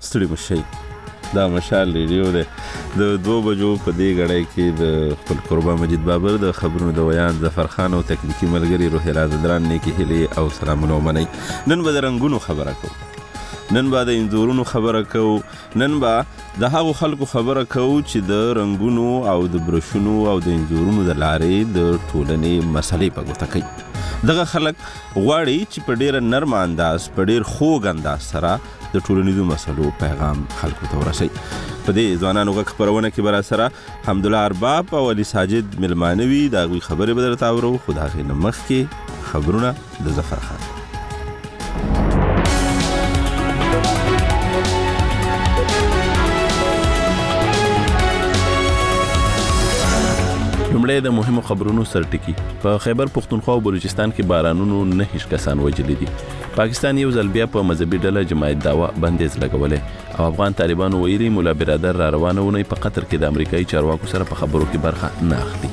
ستړي مشي. دا مشال ریډیو دی د 2 بجو په دې غړی کې د خپل قربا مجید بابر د خبرونو د ویان ظفر خان او تکنیکی ملګری روحي رازدران نیکی هلي او سلامونه ومنئ. نن به د رنګونو خبره کوو، نن به د انځورونو خبره کوو، نن به د هغو خلکو خبره کوو چې د رنګونو او د برشونو او د انځورونو د لارې د ټولنې مسلې په ګوته کوي. دغه خلک غواړي چې په ډېر نرم انداز، په ډېر خوږ انداز سره د ټولنیزو مسلو پیغام خلکو ته ورسوي. په دې ځوانانو غږ خپرونه کې به راسره حمدالله ارباب او علي ساجد ملمانه وي. د هغوی خبرې به درته اورو، خو د هغې نه مخکې خبرونه د ظفر خان. لومړی د مهمو خبرونو سرټکی. په خیبر پختونخوا او بلوچستان کې بارانونو 9 کسان وژلي دي. پاکستان یو ځل بیا په مذهبي ډله جماعت دعوا بندیز لګولې او افغان طالبانو ویلي مولا برادر را روانونه په قطر کې د امریکایي چارواکو سره په خبرو کې برخه نه اخلي.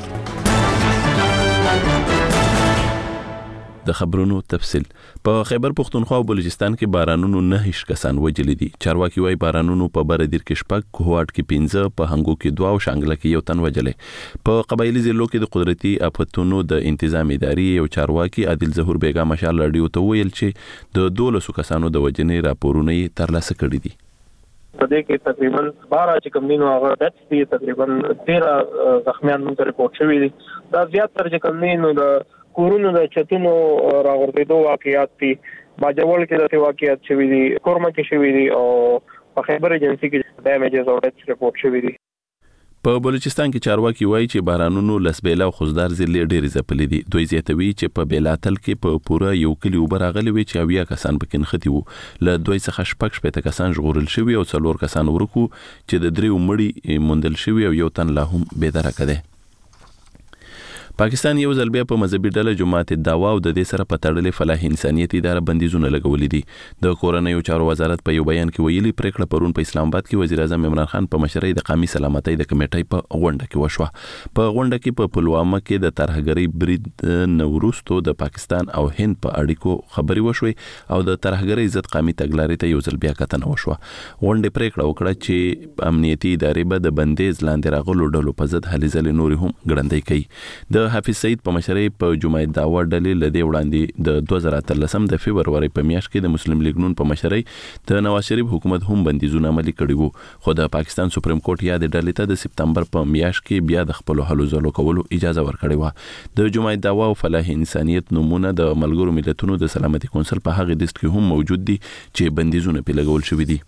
د خبرونو تفصیل. په خیبر پختونخوا او بلوچستان کې بارانونو 9 کسان وژلي دي. چارواکي وايي بارانونو په بردیر کې 6، کوهاټ کې 15، په هنګو کې 2 او شانګله کې 1 تن وژلې. په قبایلی ضلعو کې د قدرتي آفتونو د انتظام ادارې او چارواکي عادل ظهور بیگا مشال رادیو ته ویل چې د 12 کسانو د وژنې راپورونه یې ترلاسه کړي دي. په دې کې تقریبا 12 چې کوم دینو هغه دټ دي، تقریبا 13 زخمیان موږ رپورټ شوي دي. دا زیات تر چې کوم دینو د کورونو د چتونو راغورځېدو واقعیات دي. باجوړ کې د واقعیات شوي دي، کورما کې شوي دي او په خیبر ایجنسی کې ډیمیجز او ډیتس رپورټ شوي دي. په بلوچستان کې چارواکي وایي چې بارانونو لسبیلا او خوزدار ضلع ډېرې ځپلې دي. دوی زیاتوي چې په بیلاتل کې په پوره یو کلی اوبه راغلي وي چې 80 کسان پکې نښتي وو. له دوی څخه 6 کسان ژغورل شوي او 4 کسان ورکو چې د 3 مړي موندل شوي او 1 تن لا هم بېدرکه دی. پاکستان یو ځل بیا په مذهبي ډله جماعت دعوا او د دې سره په تړلې فلاح انسانیت اداره بندیزونه لګولې دي. د کورنیو چارو وزارت په یو بیان کې ویلي پریکړه پرون په اسلام آباد کې وزیر اعظم عمران خان په مشرۍ د قومي سلامتۍ د کمیټې په غونډه کې وشوه. په غونډه کې په پلوامه کې د ترهګرۍ برید نوروستو د پاکستان او هند په اړیکو خبري وشوي او د ترهګرۍ ضد قومي تګلارې ته یو ځل بیا کتنه وشوه. غونډه پریکړه وکړه چې امنیتي ادارې به د بندیز لاندې راغلو ډلو په ضد هلې ځلې نورې هم ګړندۍ کوي. د حافظ سعید په مشرۍ په جماعت دعوا ډلې لدې وړاندې د 2013 د فبرवरी په میاشت کې د مسلم لیگ نون په مشرۍ د نواز شریف حکومت هم بندیزونه عملي کړي وو. خو د پاکستان سپریم کورټ یا د ډلې ته د سپتمبر په میاشت کې بیا د خپل هلو ځلو کولو اجازه ورکړې و. د جماعت دعوا او فلاح انسانیت نمونه د ملګرو ملتونو د سلامتي کونسل په هغه لیست کې هم موجود دي چې بندیزونه په لګول شوي دي.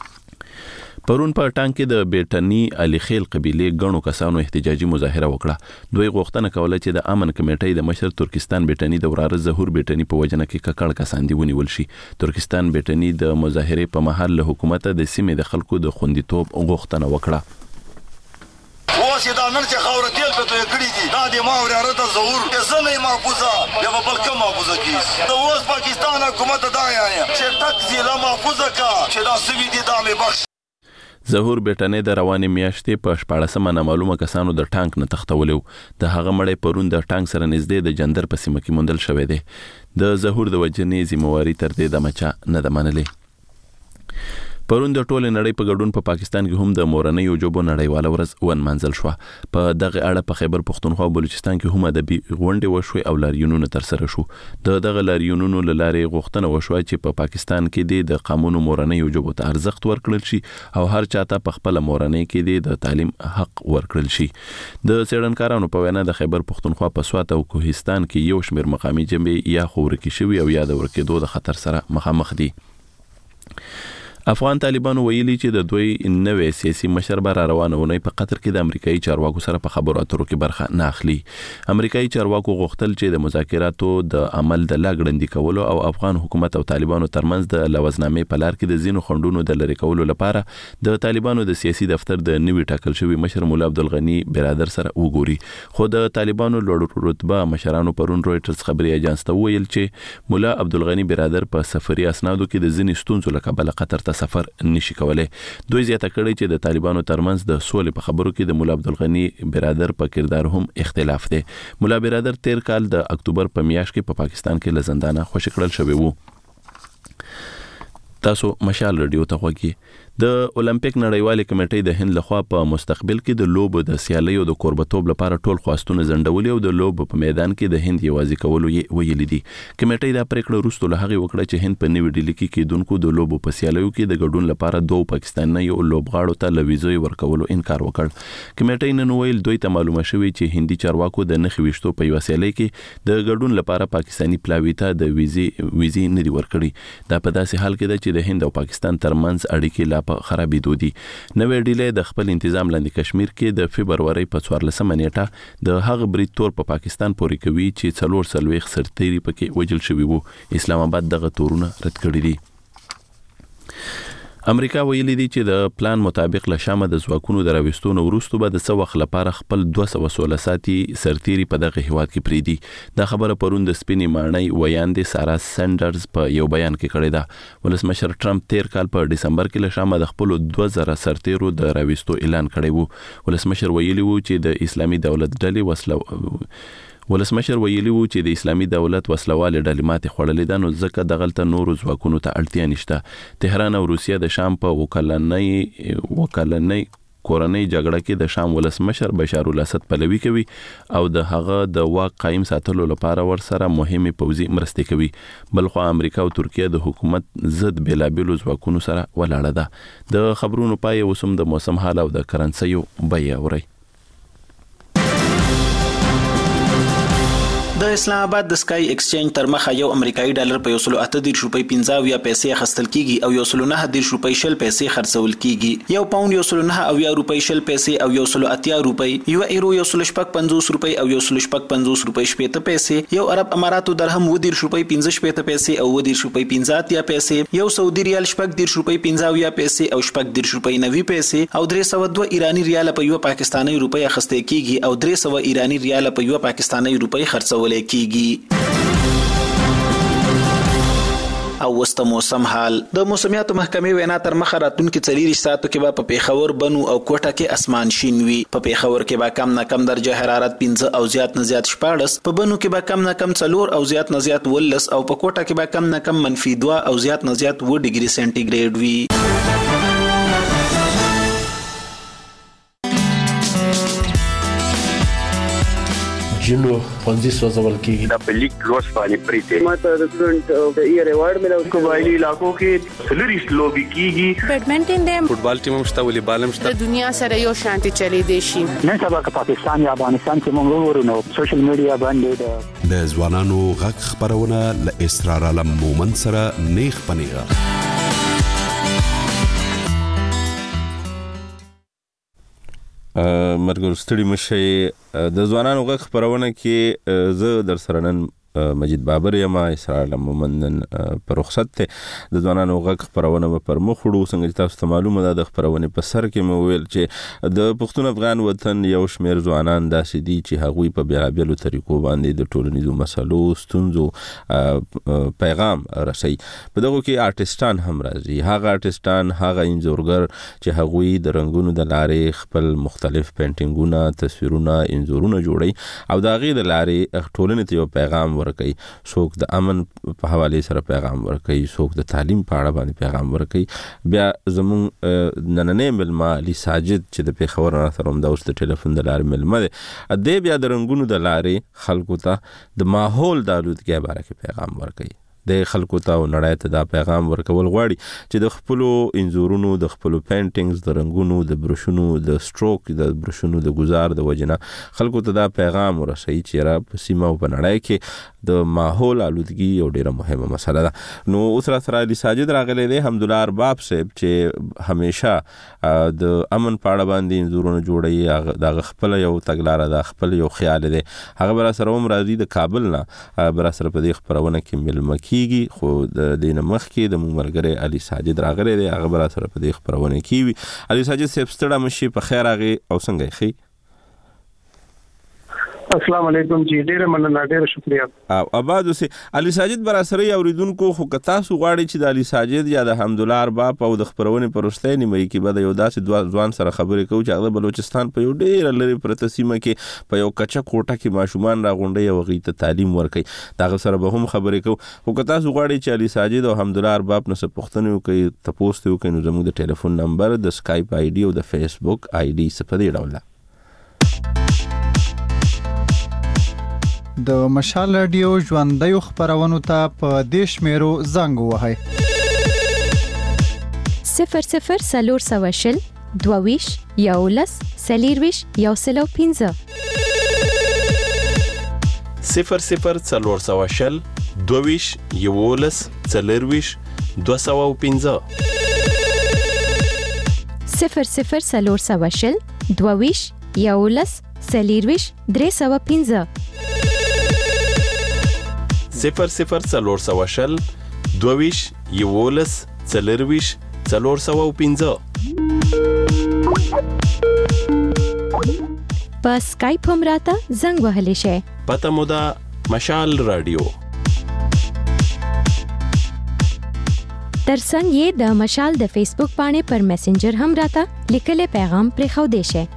پرون په ټانګ کې د بیټنی علي خیل قبيله غنو کسانو احتجاجي مظاهره وکړه. دوی غوښتنه کوله چې د امن کمیټې د مشر ترکستان بیټنی د وراره ظهور بیټنی په وجنه کې ککړ کسان دی ونیول شي. ترکستان بیټنی د مظاهره په محل له حکومت د سیمې د خلکو د خوندیتوب غوښتنه وکړه. اوس دا نن چې خاور تیل په توې کړی دي دا د ما وراره ته ظهور زنه محفوظه یا په بلکه محفوظه کیږي. د اوس پاکستان حکومت دا یا چې تک ضلع محفوظه کا چې دا سوي دي دا مې بخښ. ظهور بیټنی د روانې میاشتې په 14مه نامعلومه کسانو د ټانک نه تختولیو. د هغه مړی پرون د ټانک سره نږدې د جندر په سیمه کې موندل شوی دی. د ظهور د وجنې ذمہواری تر دې د مچا نه ده منلې. پرون د ټوله نړۍ په ګډون په پاکستان کې هم د مورنۍ جوبو نړیواله ورځ ونمانځل شوه. په دغه اړه په خیبر پختونخوا او بلوچستان کې هم ادبي غونډې وشوې او لاریونونه ترسره شو. دغه لاریونونو له لارې غوښتنه وشوه چې په پاکستان کې د قانون مورنۍ جوبو ته ارزښت ورکړل شي او هر چاته په خپل مورنۍ کې د تعلیم حق ورکړل شي. د څېړنکارانو په وینا د خیبر پختونخوا په سوات او کوهستان کې یو شمېر مقامي جنبې یا خو ورکې شوي او یا د ورکېدو د خطر سره مخامخ دي. افغان طالبانو ویلي چې د دوی نوې سیاسي مشر به روانونه په قطر کې د امریکایي چارواکو سره په خبرو اترو کې برخه نه اخلي. امریکایي چارواکو غوښتل چې د مذاکراتو د عمل د لاګړندې کولو او افغان حکومت او طالبانو ترمنځ د لوزنامې په لار کې د زینو خندونو د لری کولو لپاره د طالبانو د سیاسي دفتر د نوي ټاکل شوی مشر مولا عبدالغنی برادر سره وګوري. خو د طالبانو لوړ رتبه مشرانو پرون رويټرز خبري اژانس ته ویل چې مولا عبدالغنی برادر په سفري اسنادو کې د ځینې ستونزو له کبله قطر ته سفر نشي کولای. دوی زیاته کړي چې د طالبانو ترمنځ د سولې په خبرو کې د مولا عبدالغنی برادر په کردار هم اختلاف دی. مولا برادر تیر کال د اکتوبر په میاشت کې په پاکستان کې له زندانه خوشی کړل شوی وو. تاسو مشال رادیو ته غوږی. د اولمپیک نړیوال کمیټې د هند لخوا په مستقبل کې د لوبو د سیالیو د کوربتوب لپاره ټول خواستونه ځنډولي او د لوبو په میدان کې د هند یوازې کولو ویلي دي. کمیټې دا پریکړه وروسته له هغې وکړه چې هند په نوې ډیلي کې کېدونکو د لوبو په سیالیو کې د ګډون لپاره دوه پاکستاني لوبغاړو ته له ویزې ورکولو انکار وکړ. کمیټې نن ویل دوی ته معلومه شوې چې هندي چارواکو د نخي ویشتو په یوه سیالۍ کې د ګډون لپاره پاکستاني پلاوي ته د ویزې نه دي ورکړي. دا په داسې حال کې ده چې د هند او پاکستان ترمنځ اړیکې لا په خرابېدو دي. نوې ډیلي د خپل انتظام لاندې کشمیر کې د فبرورۍ په 14 نیټه د هغه برید تور په پاکستان پورې کوي چې 440 سرتیري پکې وژل شوي وو. اسلام آباد دغه تورونه رد کړي دي. امریکا ویلي دي چې د پلان مطابق له شامه د ځواکونو د راوستونو وروسته به د څه وخت لپاره خپل 216 ساتي سرتیري په دغه هیواد کې پریدي. دا خبره پرون د سپینې ماڼۍ ویاندې سارا سینډرز په یو بیان کې کړې ده. ولسمشر ټرمپ تیر کال په دسمبر کې له شامه د خپل 2000 سرتیرو د راوستو اعلان کړی وو. ولسمشر ویلي وو چې د اسلامي دولت وسلواله ډلې ماتې خوړلې ده، نو ځکه دغلته نورو ځواکونو ته اړتیا نشته. تهران او روسیه د شام په وکلنۍ کورنۍ جګړه کې د شام ولسمشر بشار الاسد پلوي کوي او د هغه د واک قائم ساتلو لپاره ورسره مهمه پوځي مرستې کوي. بلخو امریکا او ترکیه د حکومت ضد بیلابیلو ځواکونو سره ولاړه ده. د خبرونو پای وسم د موسم حال او د کرنسیو بیه اوري. د اسلام آباد د سکای ایکسچینج تر مخه یو امریکایي ډالر په 1.8 روپۍ 50 پیسې خرڅل کیږي او 1.9 روپۍ 0 پیسې خرڅول کیږي. یو پاوند 1.9 روپۍ 0 پیسې او 1.8 روپۍ، یو ایرو 1.50 روپۍ او 1.50 روپۍ 70 پیسې، یو عرب اماراتو درهم 10 روپۍ 15 پیسې او 10 روپۍ 50 پیسې، یو سعودي ریال 10 روپۍ 50 پیسې او 10 روپۍ 90 پیسې او 302 ایرانی ریال په یو پاکستاني روپۍ اخیستل کیږي او 300 ایرانی ریال په یو پاکستاني روپۍ خرڅول کیږي. او وسته موسم حال. د موسمیاتو محکمې وینا تر مخه راتلونکي 4 ساعتو کې به په پیښور، بنو او کوټه کې اسمان شین وي. په پیښور کې به کم نه کم درجه حرارت 15 او زیات نه زیات 14، په بنو کې به کم نه کم 4 او زیات نه زیات 19 او په کوټه کې به کم نه کم -2 او زیات نه زیات 2 ډیګري سنټیګریډ وي. جنو پنځه سوځول کېږي. دا په لیک لوس باندې پریته ماته د سټوډنټ د ایئر ایوارډ ملو قبایلی علاقو کې سلریس لوبي کیږي. بیډمنټن دی، فوټبال ټیم مشته، والیبال مشته. د دنیا سره یو شانتي چلی دی شي. نن سبا که پاکستان یا افغانستان کې موږ وګورو نو سوشل میډیا باندې د ځوانانو غږ خبرونه ل اسرار علم مومن سره نیغ پنیغه. مرګور ستړي مشه د ځوانانو غږ خبرونه کې زه در سره نن مجید بابر یم. اسرار علم مومن پر رخصت ته د ځوانانو غږ خبرونه پر مخ وړو. څنګه تاسو ته معلومه ده د خبرونه په سر کې مو ویل چې د پښتون افغان وطن یو شمیر ځوانان داسې دي چې هغوی په بیلابیلو طریقو باندې د ټولنیزو مسلو ستونزو پیغام رسي. په دغه کې آرټستان هم راځي. هغه آرټستان، هغه انځورګر چې هغوی د رنگونو د لارې خپل مختلف پینټینګونه، تصویرونه، انځورونه جوړي او د هغې د لارې ټولنې ته یو پیغام ورکوي. څوک د امن په حواله سره پیغام ورکوي، څوک د تعلیم په اړه باندې پیغام ورکوي. بیا زمون نننې ملما علي ساجد چې د پیښور نه سره هم د اوس د ټلیفون د لارې ملما دی، د بیا د رنگونو د لارې خلکو ته د ماحول د آلودګۍ باره کې پیغام ورکوي. د خلکو ته او نړۍ ته دا پیغام ورکول غواړي چې د خپل انځورونو، د خپل پینټینګز، د رنگونو، د برشونو، د سټروک، د برشونو د گزار د وجنه خلکو ته دا پیغام ورسوي چې را په سیمه او په نړۍ کې د ماحول آلودګي یو ډیره مهمه مسله ده. نو اوس را سره علي ساجد راغلی دی، حمدالله ارباب صاحب چې همیشه د امن په اړه باندې انځورونه جوړوي. دا خپل یو تګلاره ده، خپل یو خیال دی. هغه بر سره هم راځي د کابل نه، بر سره په دې خبرونه کې ملمه کیږي. خو د دین مخ کې د ملګری علي ساجد راغلی دی، هغه بر سره په دې خبرونه کې. علي ساجد صاحب ستړي مشي په خیر راغی او څنګه یې؟ السلام علیکم جی، ډیره مننه، ډیره شکریا. آباد اوسه. علي ساجد براسره اوریدونکو خو که تاسو غواړئ چې د علي ساجد یا د حمدالله ارباب او د خبرونې پرسته نیمه کې به د یو داسې ځوان سره خبرې کوو چې هغه بلوچستان په یو ډیر لري پرته سیمه کې په یو کچه کوټه کې ماشومان راغونډي او غي ته تعلیم ورکړي، دا سره به هم خبرې کوو. خو که تاسو غواړئ چې علي ساجد او حمدالله ارباب نه څه پوښتنه وکړي، تاسو ته وکړئ، نو زموږ د ټلیفون نمبر، د سکایپ آی ډي او د فیسبوک آی ډي څه په دې ډول ده. د مشال رادیو ژوندۍ خبرونو ته په دیش میرو زنګ وهاي 00 22 یولس سلیرویش یوسلو 15 00 22 یولس سلیرویش 215 00 22 یولس سلیرویش 315 00 22 یولس سلیرویش 415 په سکایپ هم راته زنګ وهلی شي. پته مو ده مشال رادیو. ترڅنګ یې د مشال د فیسبوک باندې پر میسنجر هم راته لیکلي پیغام پرې خو دی شي.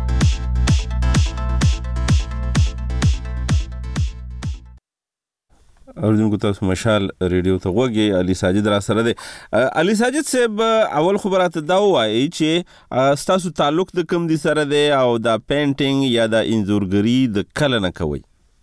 اوریدونکو تاسو مشال ریډیو ته وګورئ. علي ساجد را سره دی. علي ساجد صاحب، اول خبرات دا وایي چې تاسو تعلق د کوم دي سره دی او دا پینټینګ یا د انځورګری د کله نه کوي؟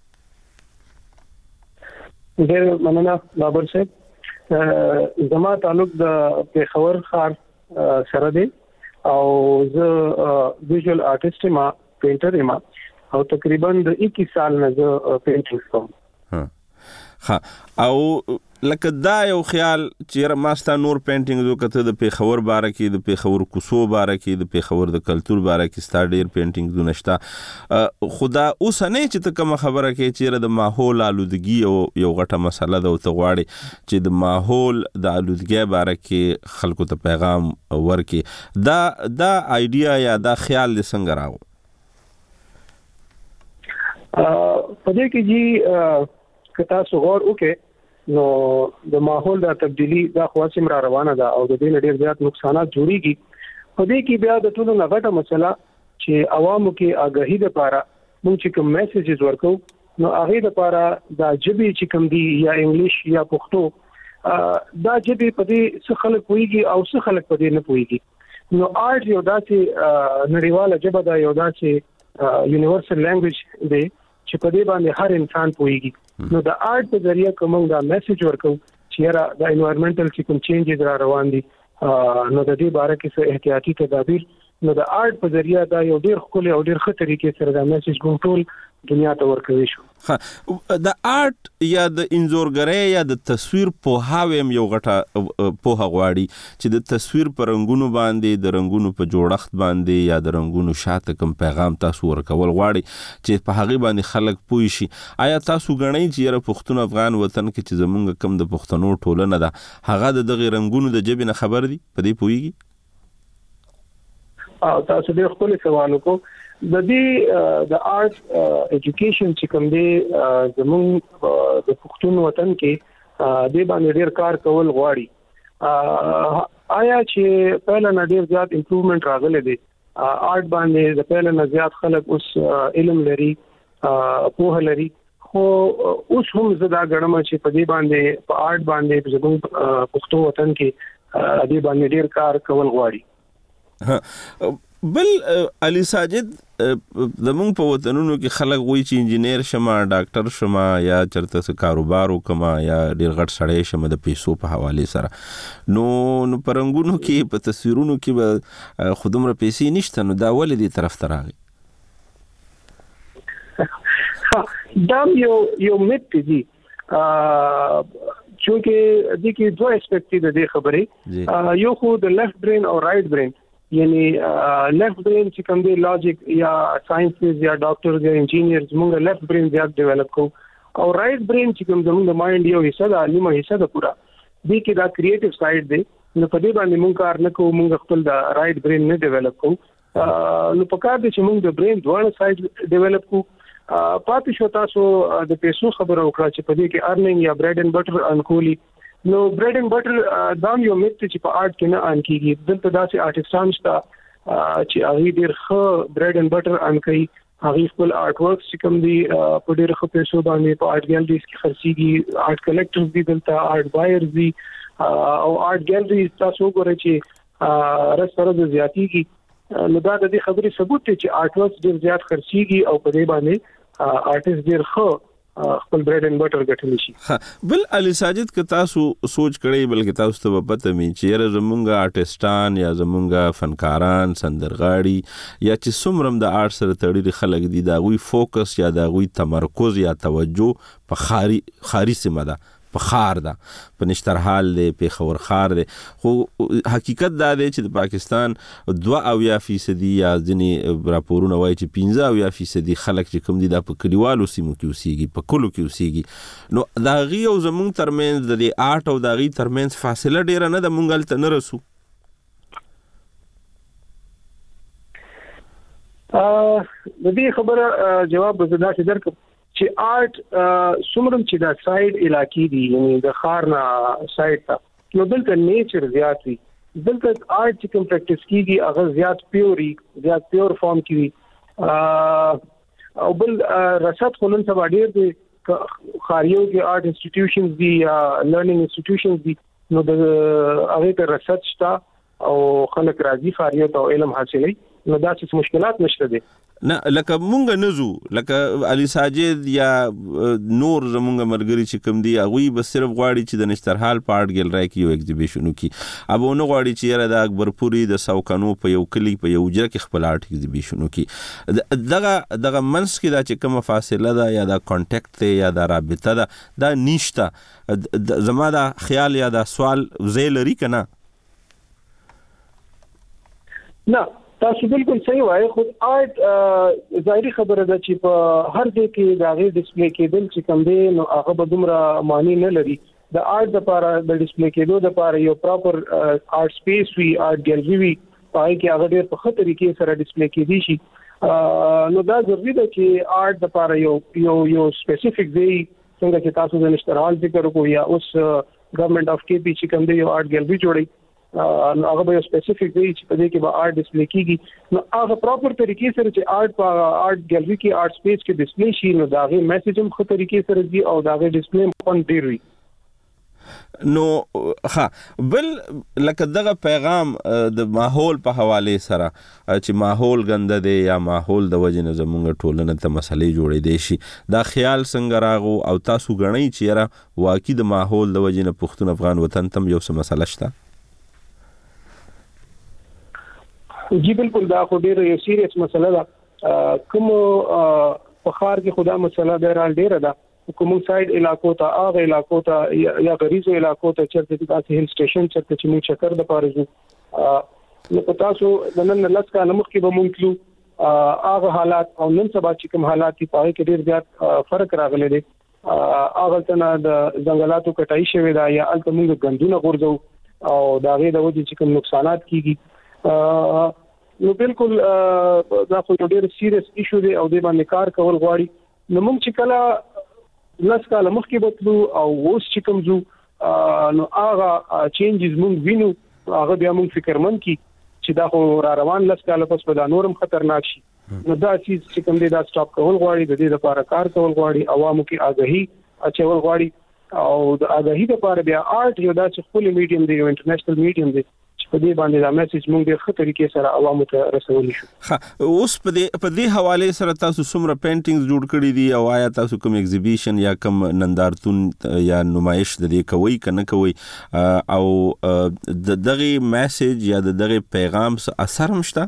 ډېر مننه بابر صاحب. زما تعلق د پیښور ښار سره دی او زه ویژوال آرټیست یم، پینټر یم او تقریبا د 21 سال نه زه پینټینګ کوم. ها، او لکه دا یو خیال چې ماستا نور پینټینګ وکړه د پیښور باره کې، د پیښور کوڅو باره کې، د پیښور د کلچر باره کې ستا ډېر پینټینګ نشته. خدا اوس نه چې ته کوم خبره کې چې د ماحول آلودګي او یو غټه مسله ده او ته غواړې چې د ماحول د آلودګي باره کې خلکو ته پیغام ورکړي، دا آیډیا یا دا خیال دې څنګه راغو؟ په دې کې جی که تاسو غور وکړئ نو د ماحول د تبدیلی دا خواصم را روانه ده او د دې ډېر زیات نقصانات جوړیږي. په دې کې بیا د ټولو نه غټه مسله چې عوامو کې آگاهی لپاره موږ چې کوم میسیجز ورکو نو هغه لپاره دا جبي چې کوم دی یا انګلیش یا پښتو دا جبي په دې څه خلک پويږي او څه خلک په دې نه پويږي. نو آرټ یو داسې نړیواله ژبه ده، یو داسې یونیورسل لینګویج دی چې په دې باندې هر انسان پويږي. نو د آرټ په ذریعہ کوم دا میسج ورکو چې را د انوایرنمنټل چې کوم چینجز را روان دي نو د دې باره کې څه احتیاطي تدابیر، نو د آرټ په ذریعہ دا یو ډیر خولي او ډیر ښه طریقې سره دا میسج ټول دنیا ته ورکوي شو. د آرټ یا د انځورګری یا د تصویر په هاویم یو غټه په غواړي چې د تصویر پر رنگونو باندې، د رنگونو په جوړښت باندې یا د رنگونو شاته کوم پیغام تاسو ورکول غواړي چې په هغه باندې خلک پوه شي. آیا تاسو غنئ چې یره پښتون افغان وطن کې چې زمونږ کم د پښتنو ټولنه ده هغه د دغه رنگونو د جبې نه خبر دي، په دې پوهیږي؟ تاسو ډېر خپل سوال وکړو. د دې د آرټ ایجوکیشن چې کوم دی زموږ د پښتون وطن کې د باندې ډېر کار کول غواړي. آیا چې پهله نه ډېر زیات امپروومنت راغلی دی آرټ باندې، د پهله نه زیات خلک اوس علم لري، پوهه لري، خو اوس هم زه دا ګڼم چې په دې باندې په آرټ باندې زموږ پښتون وطن کې د باندې ډېر کار کول غواړي. بل علي ساجد، زمونږ په وطنونو کې خلک وایي چې انجینیر شمه، ډاکټر شمه، یا چرته څه کاروبار وکما، یا ډېر غټ سړی شمه د پیسو په حواله سره. نو په رنګونو کې، په تصویرونو کې به خو دومره پیسې نشته، نو دا ولې دې طرف ته راغی؟ دا یو میت دی چونکه د کې دوه اسپیکټ دي د خبرې. یو خو د لیفت برین او رائټ برین، یعنی لیفت برین چې کوم دی لاجیک یا ساينس یا ډاکټر یا انجینیر موږ لیفت برین زیات ډیولپ کوو، او رائټ برین چې کوم زموږ د مایند یو حصہ ده، نیمه حصہ ده پورا دې کې دا کریټیو سایډ دی. نو په دې باندې موږ کار نه کوو، موږ خپل د رائټ برین نه ډیولپ کوو. نو په کار دي چې موږ د برین دواړه سایډ ډیولپ کوو. پاتې شو تاسو د پیسو خبره وکړه چې په دې کې ارننګ یا بریډ اینڈ بټر انکولي نو بریډ اینڈ بټر دا یو میت چې په آرټ کې نه ان کیږي دلته داسې آرټستان شته چې هغه ډیر ښه بریډ اینڈ بټر ان کوي هغه خپل آرټ ورکس چې کوم دي په ډیر ښه پیسو باندې په آرټ ګیلریز کې خرڅيږي آرټ کلیکټرز دي دلته آرټ بایرز دي او آرټ ګیلریز تاسو وګورئ چې رسره زیاتیږي نو دا د دې خبرې ثبوت دی چې آرټ ورکس ډیر زیات خرڅيږي او په دې باندې آرټست ډیر ښه خپل بریډ اینڈ بټر ګټلی شي. بل علي ساجد که تاسو سوچ کړئ بلکې تاسو ته پته می چې زمونږ آرټستان یا زمونږ فنکاران سندرغاړي یا چې څومره د آرټ سره تړلي خلک دي دا غوي فوکس یا دا غوي تمرکز یا توجه په خاري سیمه ده په خار ده په نشترحال دی په خور خار دی خو حقیقت دا دی چې د پاکستان 2% یا ځینې راپورونه وایي چې 15% خلک چې کوم دي د په کلیوالو سیمو کې اوسېږي په کلو کې اوسېږي نو دا غي او زمونږ ترمنځ د آرټ او دا غي ترمنځ فاصله ډیره نه د مونږ ته نه رسو. د دې خبره جواب به زدا چې درکم چې آرټ سمرم چې دا سايد علاقې دي یعنی د خارنا سايد ته نو دلته نیچر زیات وي دلته آرټ چې کوم پریکټیس کیږي هغه زیات پیور فارم کې او بل رسد خلن سبا ډیر دي خاریو کې آرټ انسټیټیوشنز دي یا لرنینګ انسټیټیوشنز دي نو د هغه ته رسد شته او خلک راځي خاریو ته علم حاصلوي نو دا څه مشکلات نشته دي نه لکه مونږ نزو لکه علي ساجد یا نور زمونږ مرګري چې کوم دی هغه به صرف غواړي چې د نشترحال پارت ګیلری کې یو ایگزیبیشن وکي ابو نو غواړي چې یاره د اکبرپوري د سوکانو په یو کلی په یو جره کې خپل آرت ایگزیبیشن وکي دغه منس کې دا چې کوم فاصله ده یا دا کانټیکټ یا دا رابطه ده دا نشته زما دا خیال یا دا سوال زیلری کنه نه تاسو بالکل صحیح وایي خو آرټ ظاهري خبره ده چې په هر ځای کې دا غي ډسپلی کېدل چې کوم دی نو هغه به دومره معنی نه لري د آرټ لپاره د ډسپلی کېدو لپاره یو پراپر آرټ سپیس وی آرټ ګیلری وی پای کې هغه ډېر په ښه طریقې سره ډسپلی کېدی شي نو دا ضروري ده چې آرټ لپاره یو سپیسیفیک دی څنګه چې تاسو د نشترحال ذکر کوئ یا اوس ګورنمنت اف کې چې کوم دی یو آرټ ګیلری جوړي نو هغه به سپیسیفیک دی چې په دې کې به آرټ ډسپلی کیږي نو هغه پراپر طریقې سره چې آرټ په آرټ ګیلری کې آرټ سپیس کې ډسپلی شي نو دا غي میسج هم خو طریقې سره دی او دا غي ډسپلی هم ډیر وي نو بل لکه دغه پیغام د ماحول په حواله سره چې ماحول ګنده دی یا ماحول د وجنه زمونږ ټولنه ته مسلې جوړې دي شي دا خیال څنګه راغو او تاسو غنئ چې را واقعي د ماحول د وجنه پښتون افغان وطن تم یو څه مسله شته جی بالکل دا خو ډیره یو سیریس مسله ده کوم په خار کې خدا مسله ډیره ده کوم سایډ علاقو ته هغه علاقو ته یا غریزو علاقو ته چرته تاسو هیل سټیشن چرته چې موږ چکر د پارزو نو تاسو د نن لږ کال مخکې به مونږ تلو هغه حالات او نن سبا چې کوم حالات په هغه کې ډیر زیات فرق راغلی دی هغه څنګه د ځنګلاتو کټای شوی دا یا الته موږ غندونه غورځو او دا غي د وجې چې کوم نقصانات کیږي نو بالکل دا خو ډېر سیریس ایشو دی او د باندې کار کول غواړي نو موږ چې کله لاس کال مخکې بتلو او اوس چې کوم زو نو هغه چینجز موږ وینو هغه بیا موږ فکرمن کی چې دا خو را روان لاس کال پس په دا نورم خطرناک شي نو دا چې کوم دی دا سټاپ کول غواړي د دې لپاره کار کول غواړي عوامو کې آگاهی اچول غواړي او د آگاهی لپاره بیا آرټ یو دا چې خپل میډیم دی یو انټرنیشنل میډیم دی په دې باندې دا میسج موږ د خپل طریقې سره عوامو ته رسولې شو اوس په دې حواله سره تاسو څومره پینټینګز جوړ کړی دي او آیا تاسو کوم ایگزیبیشن یا کوم نندارتون یا نمایش د دې کوي کنه کوي او دغه میسج یا دغه پیغام اثر مشته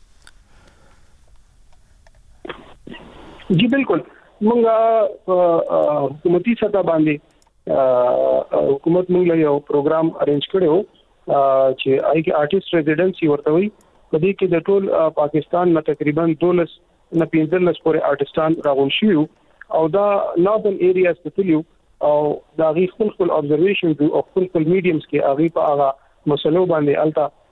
جی بالکل موږ حکومتي سطح باندې حکومت موږ یو پروګرام ارینج کړو چې آی کې آرټیست ریزیډنسي ورته وي په دې کې د ټول پاکستان نه تقریبا 12 نه 15 پورې آرټستان راغون شي او دا نارثن ایریاز ته تلو او دا غي خپل ابزرویشن او خپل میډیمز کې هغه په هغه مسلو باندې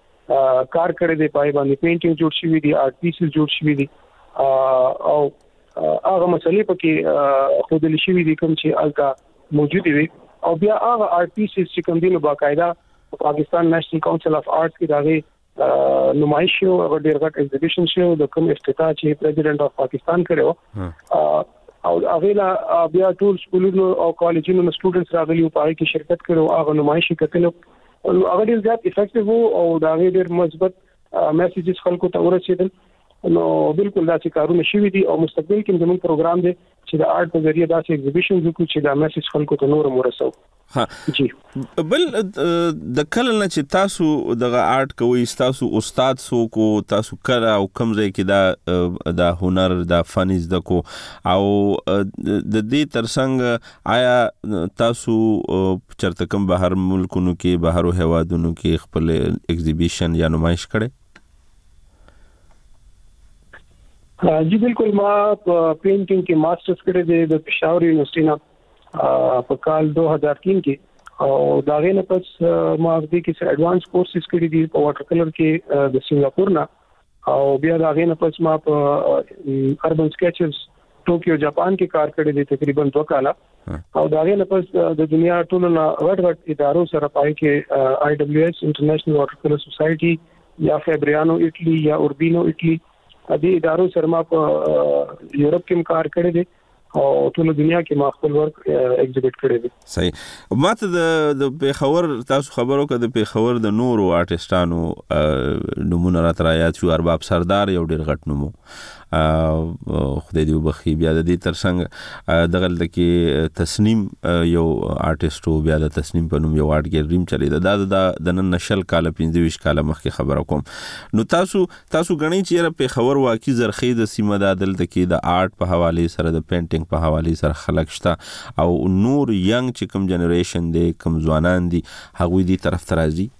التا کار کړی دی پای باندې پینټینګ جوړ شوی دی آرټ پیسز جوړ شوی دی او هغه مسلې پکې خودل شي دي کوم چې الګه موجود وي او بیا هغه آرت پیسز چې کوم دي نو باقاعده پاکستان نېشنل کونسل اف آرټس کې دغه نمایش شو او ډیر غټ ایگزیبیشن شو د کوم افتتاح چې پریزیډنټ اف پاکستان کړو او هغه لا بیا ټول سکولونو او کالجونو نو سټوډنټس راغلي او پای کې شرکت کړو هغه نمایش کتلو هغه ډیر زیات افیکټیو او دا ډیر مثبت میسیجز خلکو ته ورسېدل نو بالکل دا چې کارونه شوي دي او مستقبل کې زموږ پروګرام دی چې د آرت په ذریعہ داسې ایگزیبیشن وکړو چې دا میسیج خلکو ته نور ورسو. ها جی بل د کله نه چې تاسو دغه آرت کوي تاسو استاد سو کو تاسو کله او کوم ځای کې دا هنر دا فن زده کو او د دې ترڅنګ آیا تاسو چرته کوم بهر ملکونو کې بهر هوادونو کې خپل ایگزیبیشن یا نمایش کړي؟ جی بالکل ما پینټینګ کې ماسترز کړی دی د پېښور یونیورسيټي نه په کال 2003 کې او دا غینه پس ما د کې ایڈوانس کورسز کړی دي په واټر کلر کې د سنگاپور نه او بیا دا غینه پس ما په اربن سکیچز ټوکیو جاپان کې کار کړی دی تقریبا 2 کال او دا غینه پس د دنیا ټولو غټ ادارو سره پای کې IWS انټرنیشنل واټر کلر سوسایټي یا فیبریانو اټلی یا اوربینو اټلی دې ادارو سره ما په یورپ کې کار کړی دی او ټول دنیا کې ما خپل ورک ایگزیبیټ کړی دی. صحیح. ماته د پیښور تاسو خبرو کړه د پیښور د نورو آرټستانو نمونه را ترایات شو ارباب سردار یو ډیر غټ نومو خدای دې وبخي بیا د دې ترڅنګ دغه لکه تسنیم یو آرټیسټو بیا د تسنیم په نوم یو آرټ ګیلری چلی دا د نن نشل کال 25 کال مخکې خبره کوم نو تاسو غنی چې په خبر واقعي زرخې د سیمه د عدالت کې د آرت په حواله سره د پینټینګ په حواله سره خلک شته او نور ینګ چې کوم جنریشن دی کوم ځوانان دي هغه دې طرف ترازی.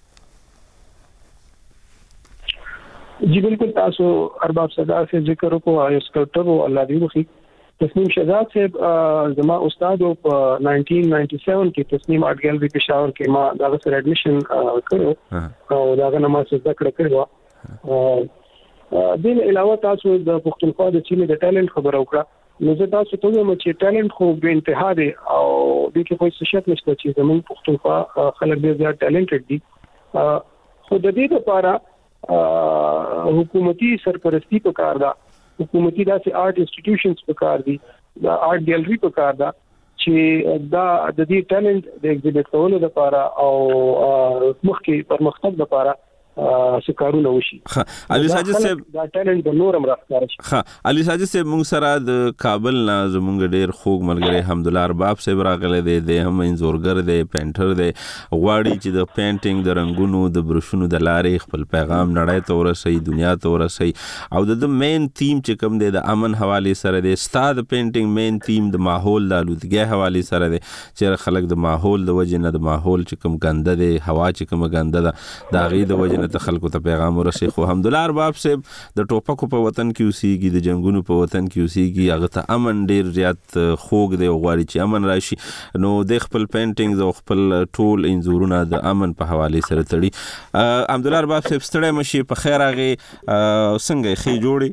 جی بالکل تاسو ارباب سردار سے ذکر کو اسکلپټر او الله دې وخی تسنیم شهزاد صاحب زما استاد په 1997 کې تسنیم آرت ګیلری پېښور کې ما دا سره اډمیشن کړو او دا غنه ما څه ذکر کړو دین علاوه تاسو د پښتونخوا د چینه د ټالنت خبر وکړه نو زه تاسو ته وایم چې ټالنت خو به انتها دی او د کې کوم څه نشته چې زموږ پښتونخوا خلک ډېر زیات ټالنټډ دي خو د دې لپاره حکومتي سرپرستی په کار ده حکومتي داسې آرت انسټیټیوشنز په کار دي دا آرت ګیلری په کار ده چې دا د دې ټالنت د ایگزیبیټ کولو لپاره او مخکې پرمختګ لپاره سکارونه وشي. علي ساجد صاحب دا ټالنت د نورم راځي. علي ساجد صاحب موږ سره د کابل نه زمونږ ډیر خوږ ملګری حمدالله ارباب صاحب راغله دی هم انزورګر دی پینټر دی غواړي چې د پینټینګ د رنگونو د بروشونو د لارې خپل پیغام نړۍ ته ورسوي دنیا ته ورسوي او د مین تیم چې کوم دی د امن حواله سره دی ستاد پینټینګ مین تیم د ماحول د آلودګۍ حواله سره دی چې خلک د ماحول د وجې نه د ماحول چې کوم ګنده دی هوا چې کوم ګنده ده دا غي د وجې ته خلکو ته پیغام ورسي خو حمدالله ارباب صاحب د ټوپکو په وطن کې اوسېږي د جنگونو په وطن کې اوسېږي هغه ته امن ډیر زیات خوږ دی غواړي چې امن راشي نو د خپل پینټینګز او خپل ټول انځورونه د امن په حواله سره تړي. حمدالله ارباب صاحب ستړی مشي په خیر هغه څنګه خې جوړي.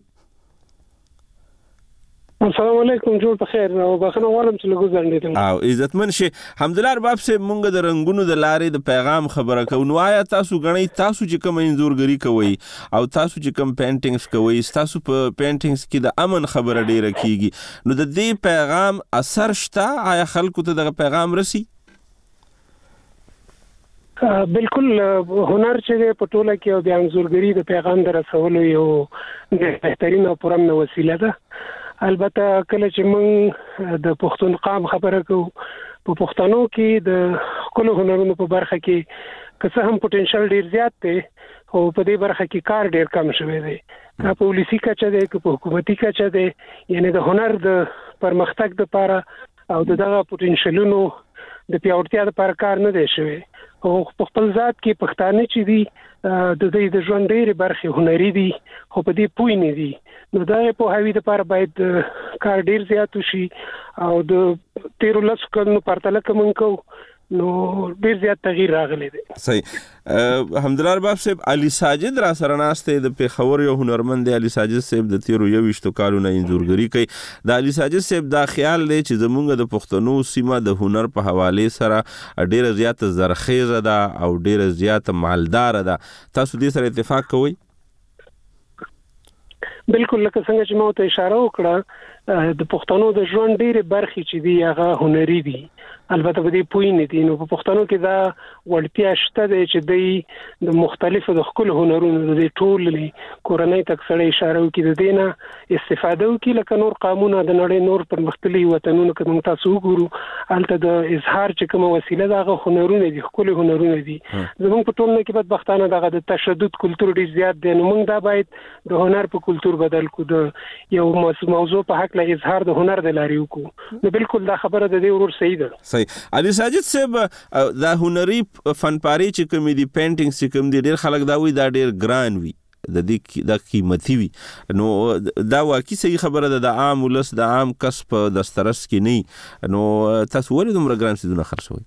السلام علیکم جوړ په خیر او بخنه غواړم چې لږ ځنډیدم او عزتمن شي. حمدالله ارباب صاحب مونږ د رنگونو د لارې د پیغام خبره کوو نو آیا تاسو غنئ تاسو چې کوم انځورګری کوي او تاسو چې کوم پینټینګز کوي تاسو په پینټینګز کې د امن خبره ډیره کیږي نو د دې پیغام اثر شته آیا خلکو ته دغه پیغام رسي؟ بالکل هنر چې په ټوله کې او د انځورګری د پیغام در رسولو یو بهترین او پرامن وسیله ده. البته کله چې موږ د پښتون قام خبره کوو په پښتنو کې د خپل هنرونو په برخه کې که څه هم پوتنشل ډیر زیات دی خو په دې برخه کې کار ډیر کم شوی دی که په پالیسي کچه دی که په حکومتي کچه دی یعنی د هنر د پرمختګ لپاره او دغه پوتنشلونو د پیاوړتیا لپاره کار نه دی شوی او په خپل ذات کې پښتانه چې دي د دې د ژوند ډېرې برخې هنري دي خو په دې پوه نه دي نو دا په هوی لپاره باید کار ډیر زیات شي او د 13 کلونو پرتله کوم کو نو ډیر زیات تغییر راغلی دی. صحیح. حمدالله ارباب صاحب، علي ساجد را سره ناست دی، د پیښور یو هنرمند دی. علي ساجد صاحب د تیرو 21 کالونو انځورګري کوي. د علي ساجد صاحب دا خیال دی چې زمونږ د پښتنو سیمه د هنر په حواله سره ډیره زیاته زرخیزه ده او ډیره زیاته مالدار ده. تاسو دې سره اتفاق کوئ؟ بالکل، لکه څنګه چې ما ته اشاره وکړه، د پښتنو د ژوند ډېرې برخې چې دي هغه هنري دي. البته په دې پوی نه دي. نو په پښتنو کې دا وړتیا شته دی چې د مختلفو د خپل هنرونو د ټول کورنۍ تک سره اشاره وکړي، د دې نه استفاده وکړي. لکه نور قامونه د نړۍ نور پرمختللي وطنونو کې موږ تاسو وګورو، هلته د اظهار چې کومه وسیله ده هغه هنرونه دي، خپل هنرونه دي. زموږ په ټولنه کې بدبختانه دغه د تشدد کلتور ډېر زیات دی. نو موږ دا باید د هنر په کلتور بدل کو، د یو موضوع په حق له اظهار د هنر د لارې وکړو. نو بالکل دا خبره د دې ورور صحیح ده. علي ساجد صاحب، دا هنري فنپاري چې کوم دي، پینټینګ چې کوم دي، ډېر خلک دا وایي دا ډېر ګران وي، د دې دا قیمتي وي. نو دا واقعي صحیح خبره ده، د عام ولس د عام کس په دسترس کې نه. نو تاسو ولې دومره ګران څیزونه خرڅوئ؟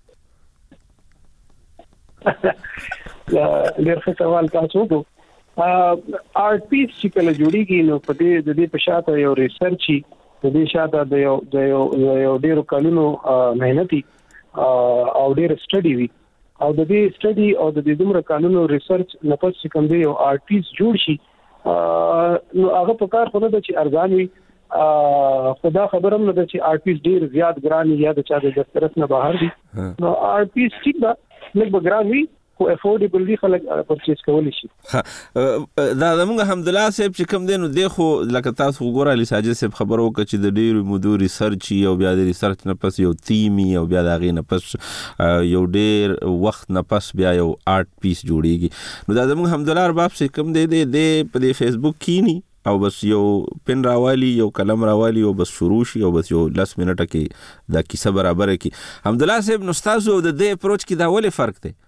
ډېر ښه سوال تاسو وکړو. آرټ پیس چې کله جوړیږي نو په دې د دې په شاته یو ریسرچ، د دې شاته د یو ډېرو کلونو مهنتي او ډېر سټډي وي، او د دې سټډي او د دې دومره کلونو ریسرچ نه پس چې کوم دی یو آرټ پیس جوړ شي، نو هغه په کار خو نه ده چې ارزان وي. خدا خبرم نه ده چې آرټ پیس ډېر زیات ګران یا د چا د دسترس نه بهر دي. نو آرټ پیس ټیک ده، لږ به ګران وي خو افورډیبل دي، خلک پرچیز کولی شي. دا زموږ حمدالله صاحب چې کوم دی، نو دی خو لکه تاسو وګوره علي ساجد صاحب خبر وکړه چې د ډېرو مودو ریسرچ او بیا د ریسرچ نه پس یو تیمي او بیا د هغې نه پس یو ډېر وخت نه پس بیا یو آرټ پیس جوړیږي. نو دا زموږ حمدالله ارباب صاحب کوم دی په دې فیسبوک کینی او بس یو پن راوالی، یو قلم راوالی او بس شروع شي او بس یو 10 منټه کې دا کیسه برابره کی. حمدالله صاحب، نو تاسو د دې اپروچ کې دا ولې فرق دی؟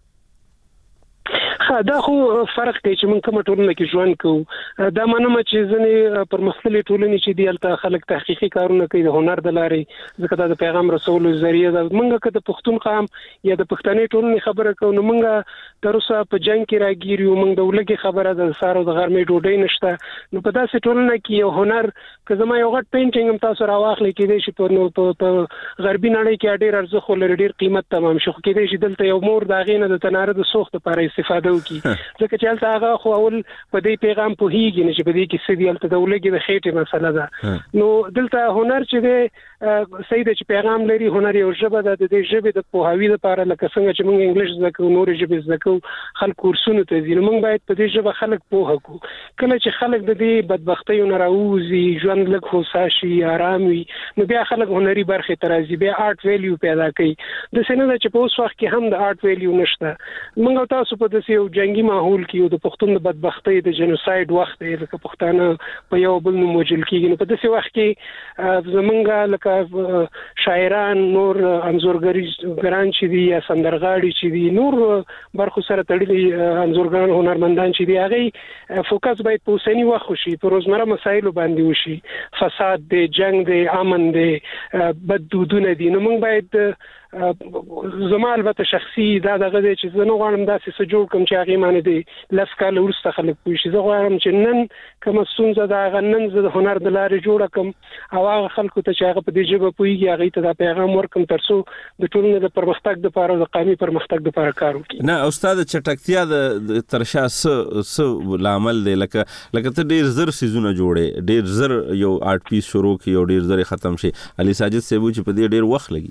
دا خو فرق دی چې موږ کومه ټولنه کې ژوند کوو. دا منم چې ځینې پرمختللې ټولنې چې دي هلته خلک تحقیقي کارونه کوي د هنر د لارې، ځکه دا د پیغام رسولو ذریعه ده. موږ که د پښتون قام یا د پښتنې ټولنې خبره کوو، نو موږ تر اوسه په جنګ کې راګیر یو. موږ د ولږې خبره د سهار او د غرمې ډوډۍ نشته. نو په داسې ټولنه کې یو هنر، که زما یو غټ پینټینګ هم تاسو راواخلئ، کېدای شي په غربي نړۍ کې ډېر ارزښت ولري، ډېر قیمت تمام شي، خو کېدای شي دلته یو مور د هغې نه د تناره د سوخت لپاره استفاده وکړي، ځکه چې هلته هغه خو اول په دې پیغام پوهېږي نه چې په دې کې څه دي. هلته د ولږې د خېټې مسله ده. نو دلته هنر چې دی صحیح ده چې پیغام لري. هنر یو ژبه ده، د دې ژبې د پوهاوي لپاره لکه څنګه چې موږ انګلیش زده کوو، نورې ژبې زده کوو، خلک کورسونو ته ځي، نو موږ باید په دې ژبه خلک پوهه کړو. کله چې خلک د دې بدبختیو نه راووځي، ژوند لږ هوسا شي، آرام وي، نو بیا خلک هنري برخې ته راځي، بیا آرټ ویلیو پیدا کوي. داسې نه ده چې په اوس وخت کې هم د آرټ ویلیو نشته. موږ او تاسو په داسې یو جنګي ماحول کې یو، د پښتون د بدبختۍ د جنوساید وخت دی، لکه پښتانه په یو بل نوم وژل کېږي. نو په داسې وخت کې زمونږ لکه شاعران، نور انځورګران چې دي یا سندرغاړي چې دي، نور برخو سره تړلي انځورګران، هنرمندان چې دي، هغې فوکس باید په اوسني وخت وشي، په روزمره مسایلو باندې وشي. فساد دی، جنگ دی، امن دی، بد دودونه دي. نو موږ باید زما البته شخصي دا دغه دی چې زه نه غواړم داسې څه جوړ کړم چې هغې باندې د 10 کاله وروسته خلک پوه شي. زه غواړم چې نن کومه ستونزه ده هغه نن زه د هنر د لارې جوړه کړم او هغه خلکو ته چې هغه په دې ژبه پوهېږي هغوی ته دا پیغام ورکړم، تر څو د ټولنې د پرمختګ دپاره او د قومي پرمختګ دپاره کار وکړي. نه استاد، چټکتیا د تر شا څه لامل دی؟ لکه ته ډېر زر څیزونه جوړې، ډېر زر یو آرټ پیس شروع کړي او ډېر زر یې ختم شي. علي ساجد صاحب چې په دې ډېر وخت لګي.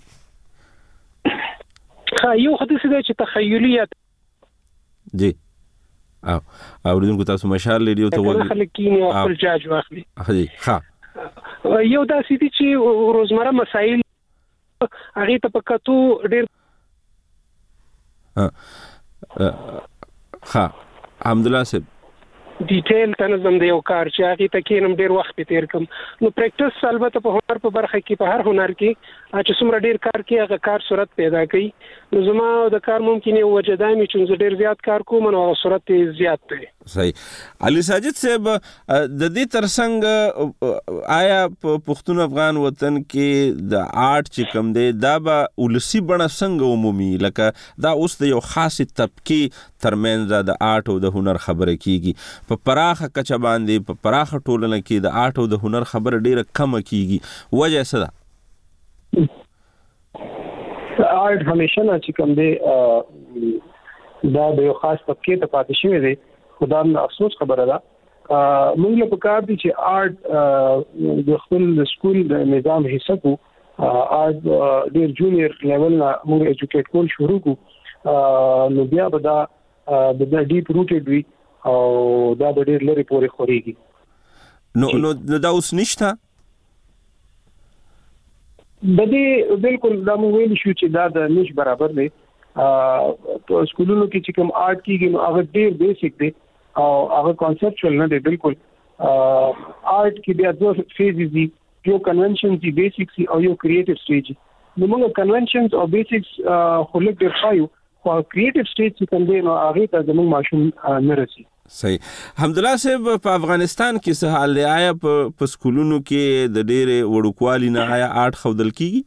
یو خو داسې دی چې تخیلیت جی اوریدونکو تاسو مشال لیډیو ته وګورئ، خلک کینی او خپل جاج واخلي. یو داسې دی چې روزمره مسایل هغې ته په کتو ډېر حمدالله صاحب ډیټیل تنظیم دی یو کار چې هغه ته کینم ډیر وخت تیر کوم نو پریکټس البته په هنر په برخه کې په هر هنر کې چې څومره ډیر کار کې هغه کار صورت پیدا کوي نو زما د کار ممکن یو وجدامي چې ډیر زیات کار کوم نو صورت زیات دی. صحیح. علي ساجد صاحب د دې ترڅنګ آیا په پښتون افغان وطن کې د آرټ چې کوم دی دا به ولسی بڼه څنګه عمومي لکه دا اوس د یو خاصه طبقه ترمنځ د آرټ او د هنر خبره کیږي په پراخه کچه باندې په پراخه ټولنه کې د آرټ او د هنر خبره ډیره کم کیږي وجه څه ده؟ آرټ همیشه نه چې کوم دی دا د یو خاص طبقه ته پاتې شوی دی خدا نن افسوس خبره ده موږ له پکار دي چې آرټ د خپل سکول د نظام حصہ کو آرټ ډیر جونیئر لیول نه موږ ایجوکیټ کول شروع کو نو بیا به دا د ډیپ روټډ وي او دا به ډیر لري پورې خوريږي نو دا اوس نشته د دې بالکل دا موږ ویل شو چې دا د نش برابر دی په سکولونو کې چې کوم آرټ کېږي نو هغه ډیر بیسیک دی او هغه کانسپچوال نه دی بالکل آرټ کې بیا دوه فیزز دي یو کنونشن دي بیسیکس او یو کریټیو سټیج نو موږ کنونشنز او بیسیکس خو لږ ډیر خایو خو کریټیو سټیج چې کوم دی نو هغه ته زموږ ماشوم نه رسي. صحیح. حمدالله صاحب په افغانستان کې څه حال دی آیا په سکولونو کې د ډېرې وړوکوالي نه آیا آرټ ښودل کیږي؟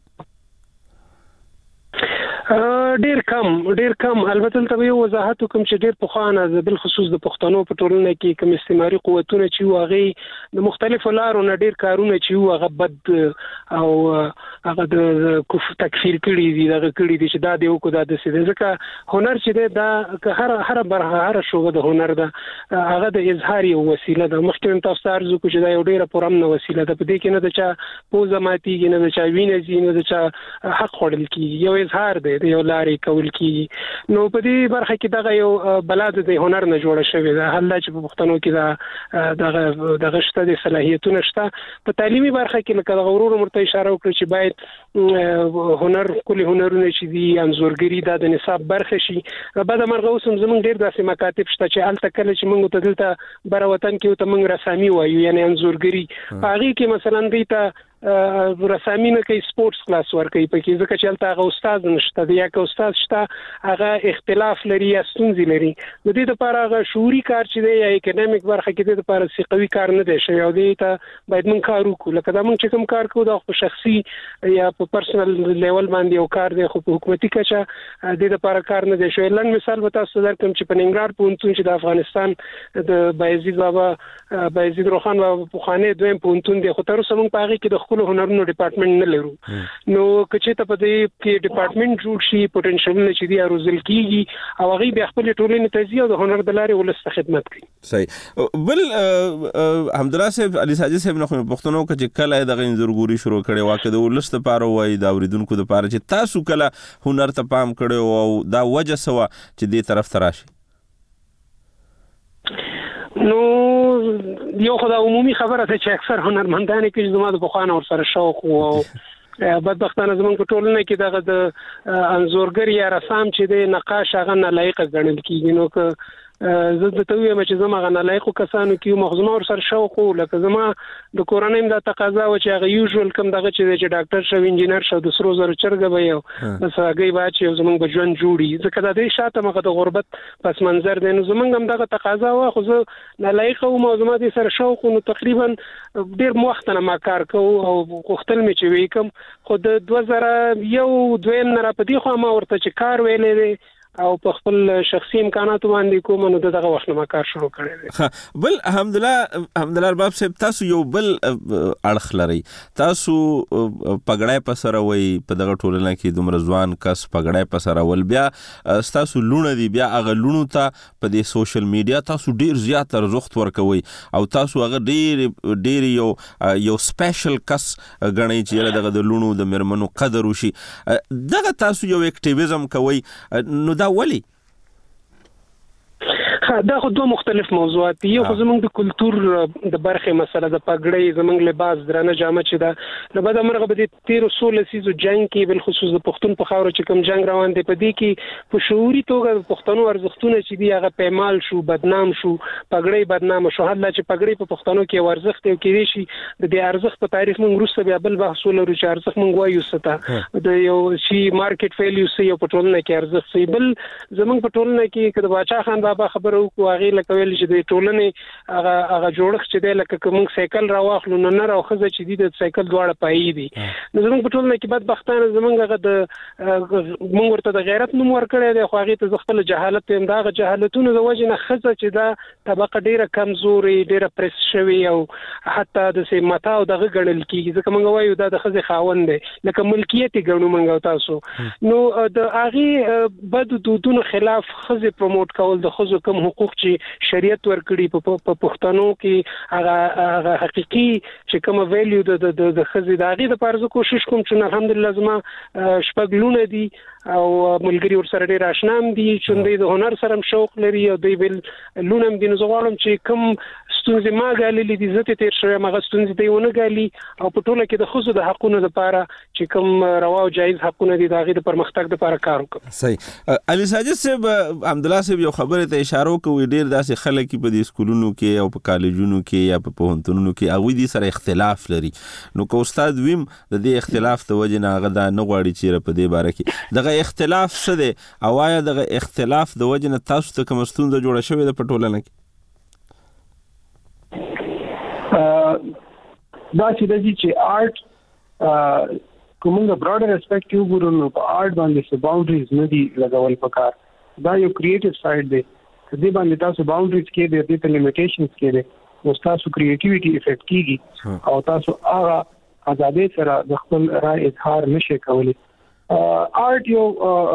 ډیر کم البته ته یو وضاحت کوم چې ډیر پخوانه بل خصوص د پښتنو په ټولنه کې کوم استعماري قوتونه چې واغې د مختلفو لارو نه ډیر کارونه چې هغه بد او هغه د تکفیر کړي دي دغه کړي دي چې دا دی او کو دا د سیده ځکه هنر چې دی دا هر برخه هر شوبه د هنر ده هغه د اظهار یو وسیله ده مخکې تاسو ته عرض وکړو چې دا یو ډیره پرامنه وسیله ده په دې کې نه د چا پوزه ماتیږي نه د چا وینه ځي نه د چا حق خوړل کیږي یو اظهار دی یو لارې کول کیږي نو په دې برخه کې دغه یو بلاد د هنر نه جوړه شوې ده هله چې په پښتنو کې دغه شته د صلاحیتونو شته په تعلیمي برخه کې لکه د غرور مرته اشاره وکړه چې باید هنر کلی هنرونه چې دي انځورګری د نصاب برخه شي بعد مرغه اوس زمونږ ډیر داسې مکاتب شته چې الته کله چې موږ ته دلته بر وطن کې ته موږ رسامي وایو یعنی انځورګری هغه کې مثلا دی ته رسامي نه کوي سپورتس کلاس ورکوي پکې ځکه چې هلته هغه استاد نشته دی یا که استاد شته هغه اختلاف لري یا ستونزې لري د دې لپاره هغه شعوري کار چې دی یا اکیډمیک برخه کې د لپاره سي قوي کار نه دی شوی او دې ته باید موږ کار وکړو لکه دا موږ چې کوم کار کوو دا خو شخصي یا په پرسنل لیول باندې یو کار دی خو په حکومتي کچه د لپاره کار نه دی شوی لن مثال به تاسو درکم چې په ننګرهار پوهنتون چې د افغانستان د بایزید بابا بایزید روخان بابا پخوانی دویم پوهنتون دی خو تر اوسه موږ په هغې کې د خپل هنرونو ډپارټمنټ نه لرو نو کچې ته په دې کې ډپارټمنټ جوړ شي پوتنشلونه چې دی روزل کیږي او هغه به خپل ټولنې ته ځي او د هنر د لارې ولست خدمت کوي. صحیح. بل حمدالله صاحب علي ساجد صاحب نو پښتنو کې کله دغه انځورګوري شروع کړي واکه د ولست لپاره وای دا اوریدونکو لپاره چې تاسو کله هنر ته پام کړو او دا وجه سوا چې دې طرف ته راشي؟ نو یو خدای عمومي خبره ده چې اکثر هنرمندان کې زما د بخوانه ور سره شوق او بدبختانه زمونږ په ټولنه کې دغه د انځورګر یا رسام چې د نقاش هغه نه لایق ګڼل کیږي نو که زه د ته وایم چې زما غن لایقو کسانو کې مخزمه ور سره شوق لکه زما د کورنۍ د تقاضا و چې هغه یوزول کم دغه چې ډاکټر شو انجینر شو د سرو زر چرګ به یو بس هغه با چې زمونږ بجوان جوړي ځکه د دې شاته مخه د غربت پس منظر دی نو زمونږ هم دغه تقاضا و خو زه نه لایق او موضوع دي سره شوق نو تقریبا ډیر وخت نه ما کار کوم او وختل می چې وکم خو د 2001 دویم نه را پدې خو ما ورته چې کار ویلې او په خپل شخصي امکاناتو باندې کوم نو دغه وخت ما کار شروع کړی دی. بل حمدالله ارباب صاحب تاسو یو بل اړخ لري تاسو پګړای په سره وای په دغه ټولنه کې دومره ځوان کس پګړای په سره ول بیا تاسو لونه دی بیا هغه لونو ته په دې سوشل میډیا تاسو ډیر زیات ارزښت ورکوي او تاسو هغه ډیر یو سپیشل کس غنئ چې دغه د لونو د مرمنو قدر وشي دغه تاسو یو اکټیویزم کوي نو دا ولی؟ دا خو دوه مختلف موضوعات دي. یو خو زمونږ د کلتور د برخې مسله د پګړۍ زمونږ لباس درنه جامه چې دا له بده مرغه به د 13 لسیزو جنگ کې بل خصوص د پښتون په خاور چې کوم جنگ روان دی په دې کې په شعوري توګه پښتنو ارزښتونه چې دی هغه پېمال شو، بدنام شو، پګړۍ بدنام شو. حتی چې پګړۍ په پښتنو کې ورزښت یو کې شي د دې ارزښت په تاریخ موږ وروسته بیا بل بحث ولرو چې ارزښت موږ وایو څه د یو شي مارکیټ ویلیو سي په ټولنه کې ارزښت سي. بل زمونږ په ټولنه کې کله باچا خان بابا خبرو کو هغه لکه ویل چې د ټولنې هغه جوړښت چې دی لکه کوم سایکل راواخلو نه راوخزه چې دی د سایکل دواړه پای دي. نو زمونږ په ټولنه کې بدبختانه زمونږ هغه د موږ ورته د غیرت نوم ورکړی دی، خو هغه ته خپل جهالت هم دا جهالتونه د وجه نه خزه چې دا طبقه ډیره کمزوري، ډیره پرس شوی او حتی د سیمتا او دغه ګڼل کیږي. ځکه موږ وایو دا د خزه خاوند دی لکه ملکیت ګڼو موږ تاسو. نو د هغه بد دودونو خلاف خزه پروموټ کول د خزو کم حقوق چې شریعت ورکړي په پښتنو کې هغه حقيقي چې کوم ویلیو د خزې د هغه د پارزه کوشش کوم چې الحمدلله زما شپږ لونه دي او ملګری ورسره ډیر آشنا دي چې د هنر سره شوق لري او دوی بل لونه دي. نو زغړم چې کوم ستونزې ما غالي دي زته تیر شوی مغه ستونزې دی ونه غالي او په ټوله کې د خزو د حقونو لپاره چې کوم روا او جایز حقونه دي د هغه د پرمختګ لپاره کار وکړي. صحیح. علي ساجد صاحب حمدالله صاحب یو خبره ته اشاره کوي، ډیر داسې خلک په دې سکولونو کې او په کالجونو کې یا په پوهنتونونو کې هغه دي سره اختلاف لري. نو کو استاد ویم د دې اختلاف ته وجه نه هغه دا نه غواړي چې په دې باره کې دغه اختلاف څه دی او آیا دغه اختلاف د وجه نه تاسو ته کوم ستونزه جوړه شوې ده په ټولنه کې؟ دا چې د چې آرټ کومه براډر اسپیکټ یو ګورو نو په آرټ باندې څه باونډریز نه دي لګول پکار. دا یو کریټیو سایډ دی. دې باندې تاسو باونډریز کې دي، دې ته لیمیټیشنز کې دي، نو تاسو کریټیویټي افیکټ کیږي او تاسو هغه ازادي سره د خپل رائے اظهار نشئ کولی. آرټ یو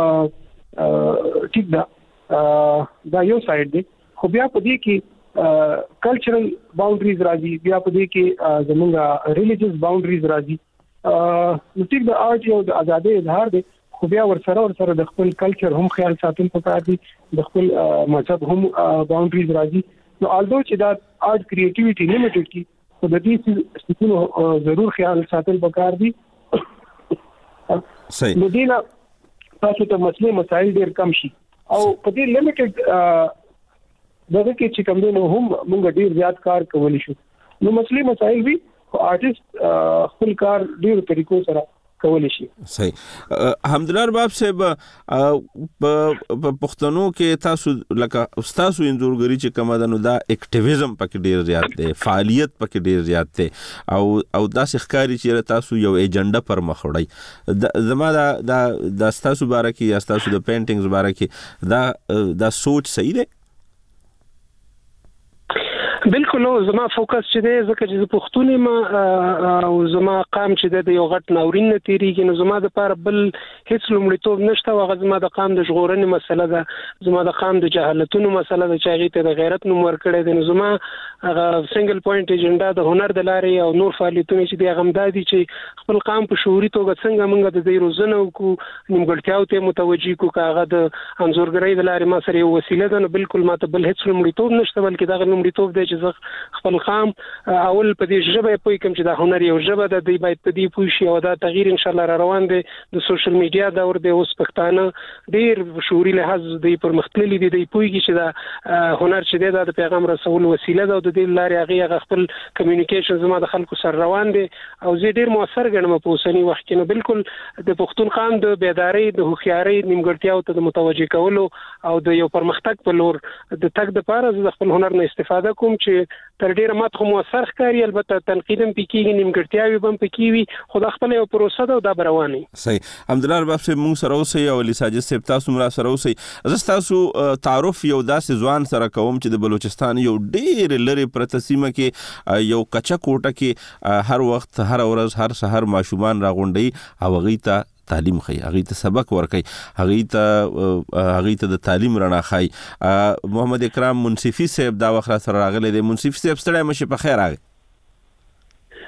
ټیک دا یو سایډ دی. خو بیا په دې کې کلچرل باونډریز راځي، بیا په دې کې زمونږ ریلیجیس باونډریز راځي. نو ټیک د آرټ یو د ازادي اظهار دی، خو بیا ورسره د خپل کلچر هم خیال ساتل پکار دي، د خپل مذهب هم باونډریز راځي. نو البته چې دا آرټ کریټیویټي لیمیټډ کی خو د دې څه ضرور خیال ساتل پکار دي. صحیح. نو دینا تاسو ته مسلې مسایل ډیر کم شي او په دې لیمیټډ دغه کې چې کوم نو هم موږ ډیر زیات کار کولی شو. نو مسلې مسایل وی آرټیست خپل کار ډیر طریقو سره کولی شي. صحیح. حمدالله باب صاحب په پښتنو کې تاسو لکه تاسو انځورګری چې کومه ده نو دا اکټیویزم پکې ډیر زیات دی، فعالیت پکې ډیر زیات دی او دا ښکاری چې تاسو یو ایجنډا پر مخ وړئ. زما دا تاسو باره کې یا تاسو د پینټینګز باره کې دا سوچ صحیح دی؟ بالکل. زما فوکس چې دی ځکه چې پښتوني ما او زما قام چې د یو غټ ناورین نه تیریږي، نو زما د لپاره بل هیڅ لومړیتوب نشته. هغه زما د قام د ژغورنې مسله ده، زما د قام د جهالتونو مسله ده چې هغه ته د غیرت نوم ورکړی دی. نو زما هغه سنگل پوینټ ایجنډا د هنر د لارې او نور فعالیتونه چې دی هغه مدادي چې خپل قام په شعوري توګه څنګه موږ د دې روزنه وکړو، نیمګړتیاو ته متوجي کو کاغه د انځورګرۍ د لارې ما سره یو وسیله ده. نو بالکل ماته بل هیڅ لومړیتوب نشته، بلکې دا لومړیتوب دی چې خپل قام اول په دې ژبه پوي کوم چې دا هنر یو ژبه ده، دی باید په دې پوي شي او دا تغییر ان شاء الله را روان دی. د سوشل میډیا دور دی، اوس پښتانه ډیر شعوري لحاظ دی پرمختللي دي، دی پويږي چې دا هنر چې دی دا د پیغام رسول وسیله ده او د دې لارې هغه خپل کمیونیکیشن زما د خلکو سره روان دي او زه ډیر موثر ګڼم په اوسنی وخت کې. نو بالکل د پښتون قام د بیداری، د هوښیارۍ، نیمګړتیاو ته د متوجي کولو او د یو پرمختګ په لور د تګ لپاره زه خپل هنر نه استفاده کوم چې تر ډیره ماته خو موثر ښکاري. البته تنقیدم پکېږي، نیمګړتیاوې هم پکې وي، خو دا خپل یو پروسه ده او دا به روانه وي. صحیح. حمدالله باب صاحب موږ سره اوسئ او علي ساجد صاحب تاسو مرا سره اوسئ. زه ستاسو تعارف یو داسې ځوان سره کوم چې د بلوچستان یو ډیر لري پرته سیمه کې یو کچه کوټه کې هر وخت هر ورځ هر سحر ماشومان راغونډي او هغوی ته تعلیم خي، هغه ته سبق ورکي، هغه ته د تعلیم رڼا خي. محمد اکرام منصفي صاحب دا وخت سره راغلی دی. منصفي صاحب ستړی مشه په خیر راغی.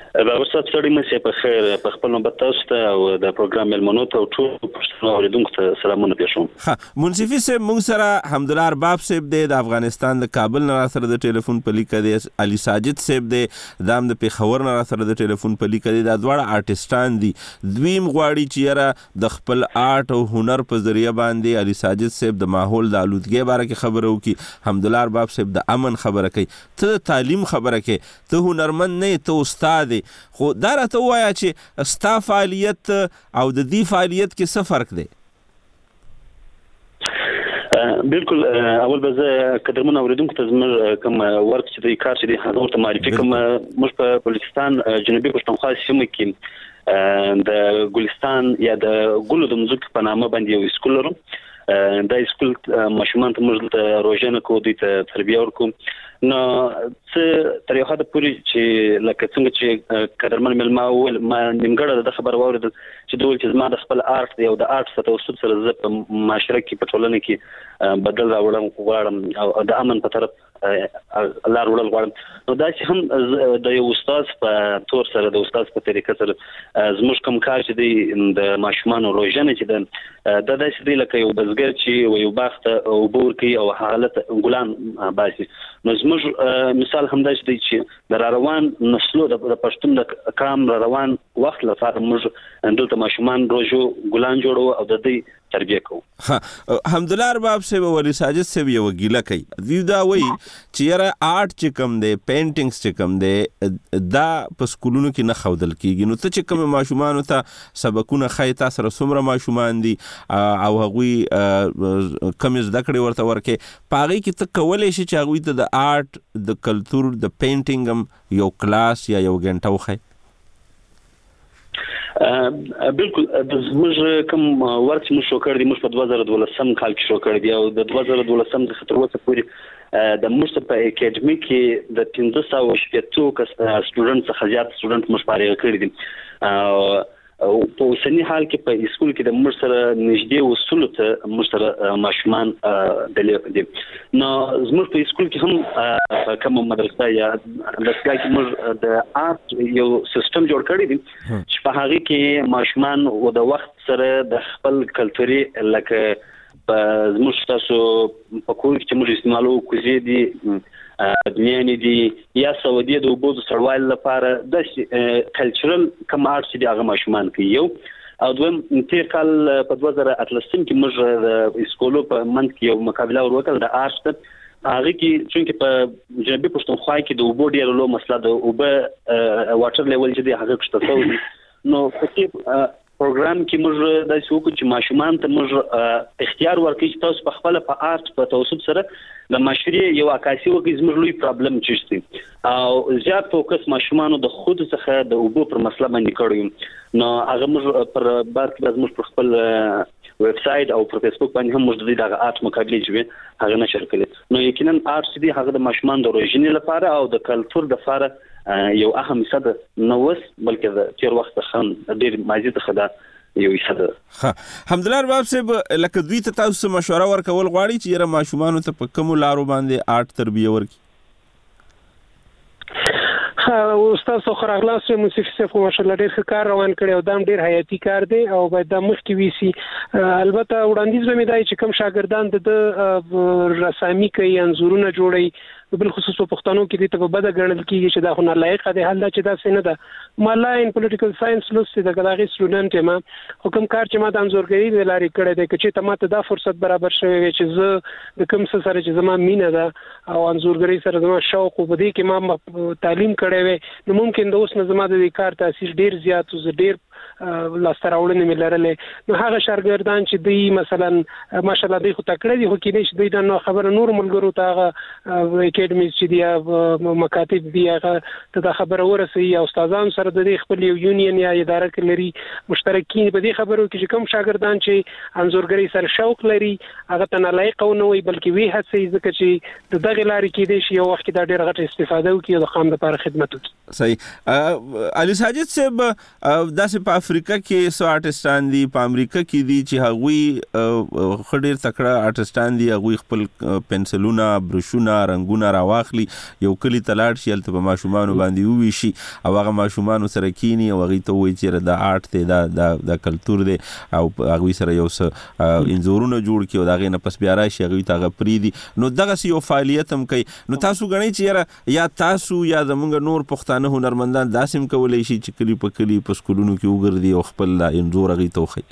باورسات سړی مې په خیر په خپل نوبت تاسو ته او د پروګرام ملمنو ته ټول پښتنو اوریدونکو ته سلامونه پېښوم. ها منصفي صاحب موږ سره حمدالله ارباب صاحب د افغانستان د کابل نه سره د ټلیفون په لیک دی، علي ساجد صاحب د دام د پیښور نه سره د ټلیفون په لیک دی. دا دواړه آرټستان دي. دویم غواړي چې یاره د خپل آرټ او هنر په ذریعہ باندې علي ساجد صاحب د ماحول د آلودګۍ باره کې خبره وکړي، حمدالله ارباب صاحب د امن خبره کوي. ته د تعلیم خبره کوي، ته هنرمند نه، ته استاد. خو دا راته ووایه چې ستا فعالیت او د دې فعالیت کې څه فرق دی؟ بالکل اول به زه قدرمن اوریدونکو ته زموږ کوم ورک چې د کار چې دی هغه ورته معرفي کوم. موږ په بلوچستان جنوبي پښتونخوا سیمه کې د ګلستان یا د ګلو د مځکو په نامه باندې یو سکول لرو. دا سکول ماشومان ته موږ ته روزنه کوو، دوی ته تربیه ورکوو. نو څه تر یو حد پورې چې لکه څنګه چې قدرمن ملما وویل، ما نیمګړه د خبر واورېدل چې دوی چې زما د خپل آرټ دی او د آرټ په توسط سره زه په معاشره کې په ټولنه کې بدل راوړم غواړم او د امن په طرف لار وړل غواړم. نو دا چې هم د یو استاد په تور سره د استاد په طریقه سره زموږ کوم کار چې دی د ماشومانو روزنه چې ده دا داسې دی لکه یو بزګر چې یو باغ ته اوبه ورکوي او حالت ګلان باسي. نو زموږ مثال همدا دی چې د روان نسلو د پښتون د کام روان وخت لپاره موږ دلته ماشومان روزو ګلان جوړو او د دې تربیه کوو. حمدالله ارباب صاحب او علي ساجد صاحب یو ګیله کوي، دوی دا وایي چې یاره آرټ چې کوم دی، پینټینګز چې کوم دی، دا په سکولونو کې نه ښودل کېږي. نو ته چې کوم ماشومانو ته سبقونه ښایي، تا سره څومره ماشومان دي او هغوی کومې زده کړې ورته ورکې، په هغې کې ته کولی شي چې هغوی ته د آرټ د کلتور د پینټینګ هم یو کلاس یا یو غنټه وښایي؟ بالکل زموږ کوم ورک چې موږ شروع کړی دی، موږ په 2012 کال کې شروع کړی دی او د 2012 څخه تر اوسه پورې د موږ په اکیډمي کې د 1560 کس سټوډنټ څخه زیات سټوډنټ موږ فارغ کړي دي. او په اوسنی حال کې په اسکول کې د موږ سره نږدې وصول ته موږ سره ماشومان دي. نو زموږ په اسکول کې هم کوم مدرسه یا دستګاه کې موږ د آرټ یو سیستم جوړ کړی دی چې په هغه کې ماشومان او د وخت سره د خپل کلتوري لکه زموږ تاسو په کور کې چې موږ استعمالو کوزي دي دنیانې دي یا سعودي د اوبو د سړوالي لپاره د کلچرل کوم آرټ چې دی هغه ماشومان کوي. یو او دویم تیر کال په 2018 کې موږ د اسکولو په منځ کې یو مقابله وکړه د آرټ. هغه کې چې په جنوبي پښتونخوا کې د اوبو ډېر لوی مسله د اوبو واټر لیول چې دی هغه کښته شوی. نو په دې پروګرام کې موږ د څوک چې ماشومان ته موږ اختیار ورکړي چې تاسو په خپل په آرټ په توسط سره د معاشري یو عکاسي وکړي زموږ لوی پرابلم چشتي او زیات فوکس ماشومانو د خود څخه د اوبو پر مسله باندې کړو. نو هغه موږ پر بار کې موږ پر خپل ویب سایټ او پر فیسبوک باندې هم موږ د دغه آرټ مقابله چې هغه نشر کړل. نو یقینا آرټ دې هغه د ماشومان د روزنې لپاره او د کلتور لپاره یو اهم حصہ ده، نو وس بلکې د تیر وخت څخه ډېر ماضي څخه ده یو حصہ ده. حمدالله ارباب صاحب لکه دوی ته تاسو مشوره ورکول غواړي چې یاره ماشومانو ته په کومو لارو باندې آرټ تربیه ورکړي؟ استاد سخر اخلاص موسیقي صاحب ماشاءالله ډېر ښه کار روان کړی او دا ډېر حیاتي کار دی او باید دا مخکې ویسي. البته وړاندیز به مې دی چې کوم شاګردان د رسامي کوي، انځورونه جوړوي، بل خصوص په پښتنو کې دې ته په بده ګڼل کېږي چې دا خو نالایقه دی. حال دا چې داسې نه ده. ما لاین پولیټیکل ساينس لوستې ده، که د هغې سټوډنټ یم. خو کوم کار چې ما د انځورګرۍ د لارې کړی دی، که چېرته ما ته دا فرصت برابر شوی وی چې زه د کوم څه سره چې زما مینه ده او انځورګرۍ سره زما شوق و په دې کې ما تعلیم کړی وی، نو ممکن د اوس نه زما د دې کار تاثیر ډېر زیات و، زه ډېر لاسته راوړنې مې لرلې. نو هغه شاګردان چې دوی مثلا ماشاءالله دوی خو تکړه دي، خو کېدای شي دوی د نو خبره نور ملګرو ته هغه اکیډمیز چې دي یا مکاتب دي هغه ته دا خبره ورسوي او استادان سره د دې خپل یو یونین یا اداره کې لري مشترکین په دې خبرو کې چې کوم شاګردان چې انځورګرۍ سره شوق لري هغه ته نالایقه ونه وي بلکې وی هڅوي، ځکه چې د دغې لارې کېدای شي یو وخت کې دا ډېره غټه استفاده وکړي او د قام لپاره خدمت وکړي. صحیح. علي ساجد صاحب داسې په افریقا کې سو آرټستان دي، په امریکا کې دي چې هغوی خډیر تکړه آرټستان دي، هغوی خپل پنسلونه، برشونه، رنگونه راواخلي، یو کلی تلاړ شي، هلته په ماشومانو باندې وویشي او هغه ماشومانو سره کینی او هغوی ته وایي چې دا آرټ دی، دا کلتور دی، او هغوی سره یو څه انځورونه جوړ کړي او د هغې نه پس بیا راشي هغوی ته هغه پرېږدي. نو دغسې یو فعالیت هم کوي. نو تاسو ګڼئ چې یاره یا تاسو یا زمونږ نور پښتانه هنرمندان داسې هم کولی شي چې کلي په کلي په سکولونو کې وګرځي او خپل انځور هغوی ته وښیي؟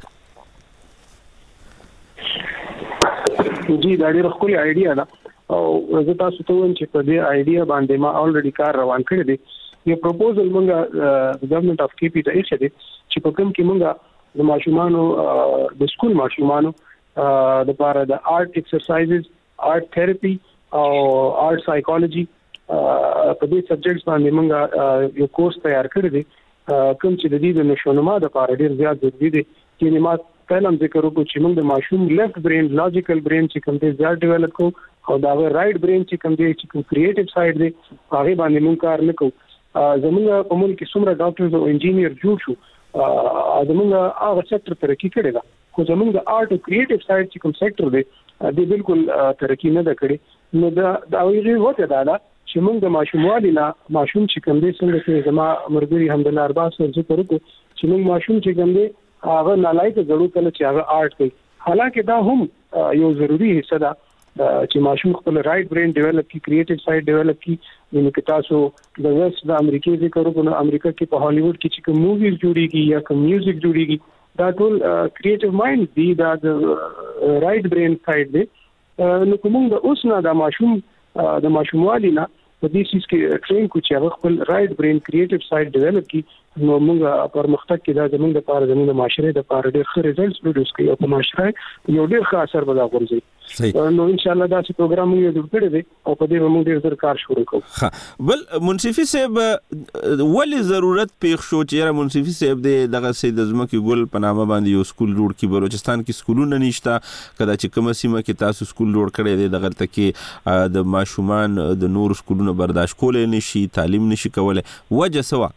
جی دا ډېره ښکلې آیډیا ده او زه تاسو ته وایم چې په دې آیډیا باندې ما الریډي کار روان کړی دی. یو پروپوزل مونږ د ګورنمنت اف KP ته ایښی دی چې په کوم کې مونږ د ماشومانو د سکول ماشومانو د پاره د آرټ ایکسرسایزز، آرټ تھراپي او آرټ سایکولوژي په دې سبجیکټس باندې موږ یو کورس تیار کړی دی کوم چې د دې د نشونما د لپاره ډیر زیات ضروري دی. چې ما پهل هم ذکر وکړو چې موږ د ماشوم لیفت برین، لاجیکل برین چې کوم دی زیات ډیولپ کوو او دا رائټ برین چې کوم دی چې کوم کریټیو سایډ دی هغه باندې موږ کار نه کوو. زموږ په ملک کې څومره ډاکټرز او انجینیر جوړ شو، زموږ هغه سیکټر ترقی کړی دا، خو زموږ د آرټ او کریټیو سایډ چې کوم سیکټر دی د بالکل ترقی نه ده کړې. نو دا یوه وجه ده چې موږ د ماشوموالي نه ماشوم چې کوم دی څنګه چې زما مرګري حمدالله ارباس ذکر وکړو چې موږ ماشوم چې کوم دی هغه نالایق ضرور کله چې هغه آرټ کوي، حالانکه دا هم یو ضروری حصہ ده چې ماشوم خپل رائټ برین ډیولپ کی، کریټیو سایډ ډیولپ کی. یعنی که تاسو د ویسټ د امریکای ذکر وکړو، امریکا کې په هالیوډ کې چې کوم موویز جوړیږي یا کوم میوزیک جوړیږي دا ټول کریټیو مایند دی، دا د رائټ برین سایډ دی. نو کوم د اوس نه د ماشوم د ماشوموالي نه په دې سیس کې ټرین کو چې هغه خپل رائټ برین کریټیو سایډ ډیولپ کی، نو موږ پرمختګ کې دا زموږ لپاره زموږ د معاشره لپاره ډېر ښه ریزلټس پروډوس کوي او په معاشره یو ډېر ښه اثر به راغورځي. نو ان شاء الله دا چې پروګرام موږ جوړ کړی دی او په دې موږ ډېر زر کار شروع کوو. بل منصفي صاحب ولې ضرورت پېښ شو چې منصفي صاحب دغه سید ځمکې ګل په نامه باندې یو سکول جوړ کړي؟ بلوچستان کې سکولونه نشته، کله چې کومه سیمه کې تاسو سکول جوړ کړی دی دغلته کې د ماشومان د نور سکولونو برداشت کولی نشي، تعلیم نشي کولی، وجه څه وه؟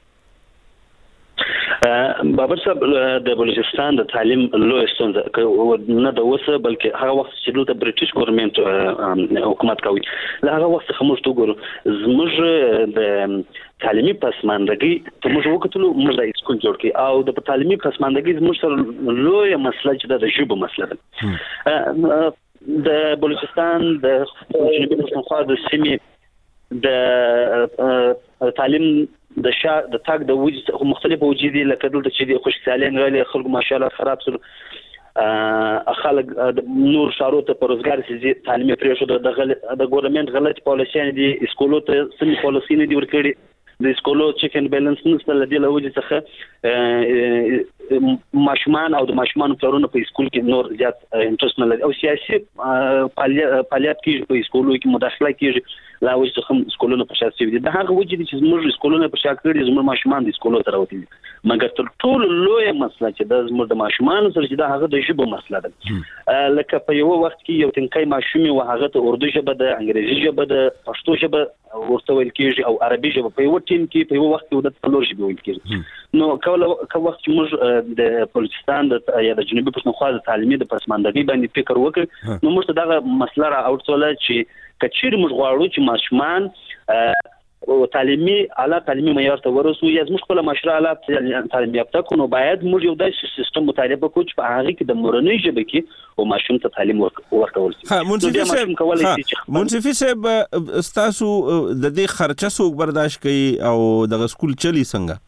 بابر صاحب د بلوچستان د تعلیم لوی ستونزه نه د اوسه بلکې هغه وخت چې دلته بریټیش ګورنمنت حکومت کوي له هغه وخت څخه موږ وګورو زموږ د تعلیمي پسماندګي ته موږ وکتلو، موږ د سکول جوړ کړي او د تعلیمي پسماندګي زموږ سره لوی مسله چې د ژبو مسله ده. د بلوچستان د جنوبي پښتونخوا د سیمې د تعلیم د تاګ د وجود مختلفه وجودي لکه دلته چې د خوشحالي غالي خلکو ماشاءالله خراب سره خلک نور شارو ته پروزګار سي تعلیمي پریښو د ګورنمنت غلط پالیسي دي، سکولو ته سمي پالیسي نه دي ورکړي، د سکولو چیک اند بیلانس نشته لدی له وجې څخه ماشومان او د ماشومان پلرونه په سکول کې نور زیات انټرست نه لري او سیاسي فعالیت کې په سکولو کې مداخله کیږي لا وجې څخه سکولونه په شاته دي. د هغه وجې چې موږ سکولونه په شاته کړی زموږ ماشومان د سکولو ته راوتي، مګر تر ټولو لوی مسله چې د زموږ د ماشومان سره چې د هغه د ژبه مسله ده. لکه په یو وخت کې یو تنکای ماشوم او هغه ته اردو ژبه د انګریزي ژبه د پښتو ژبه ورته ویل کیږي او عربي ژبه په یو ټیم کې په یو وخت کې د څلور ژبې ویل کیږي. نو کوم وخت چې موږ د بلوچستان یا د جنوبي پښتونخوا د تعلیمي د پسماندګۍ باندې فکر وکړ نو موږ ته دغه مسله را اوړله چې کچېر موږ غواړو چې ماشومان او تعلیمي اعلی تعلیمي معیار ته ورسو یا زموږ خپل معاشره اعلی تعلیمي یافته کونو باید موږ یو داسې سیستم مطالبه وکړو چې په هغه کې د مورنۍ ژبه کې او ماشوم ته تعلیم ورکول شي. منصفي صاحب تاسو د دې خرچه څوک برداشت کوي او د سکول چلی څنګه؟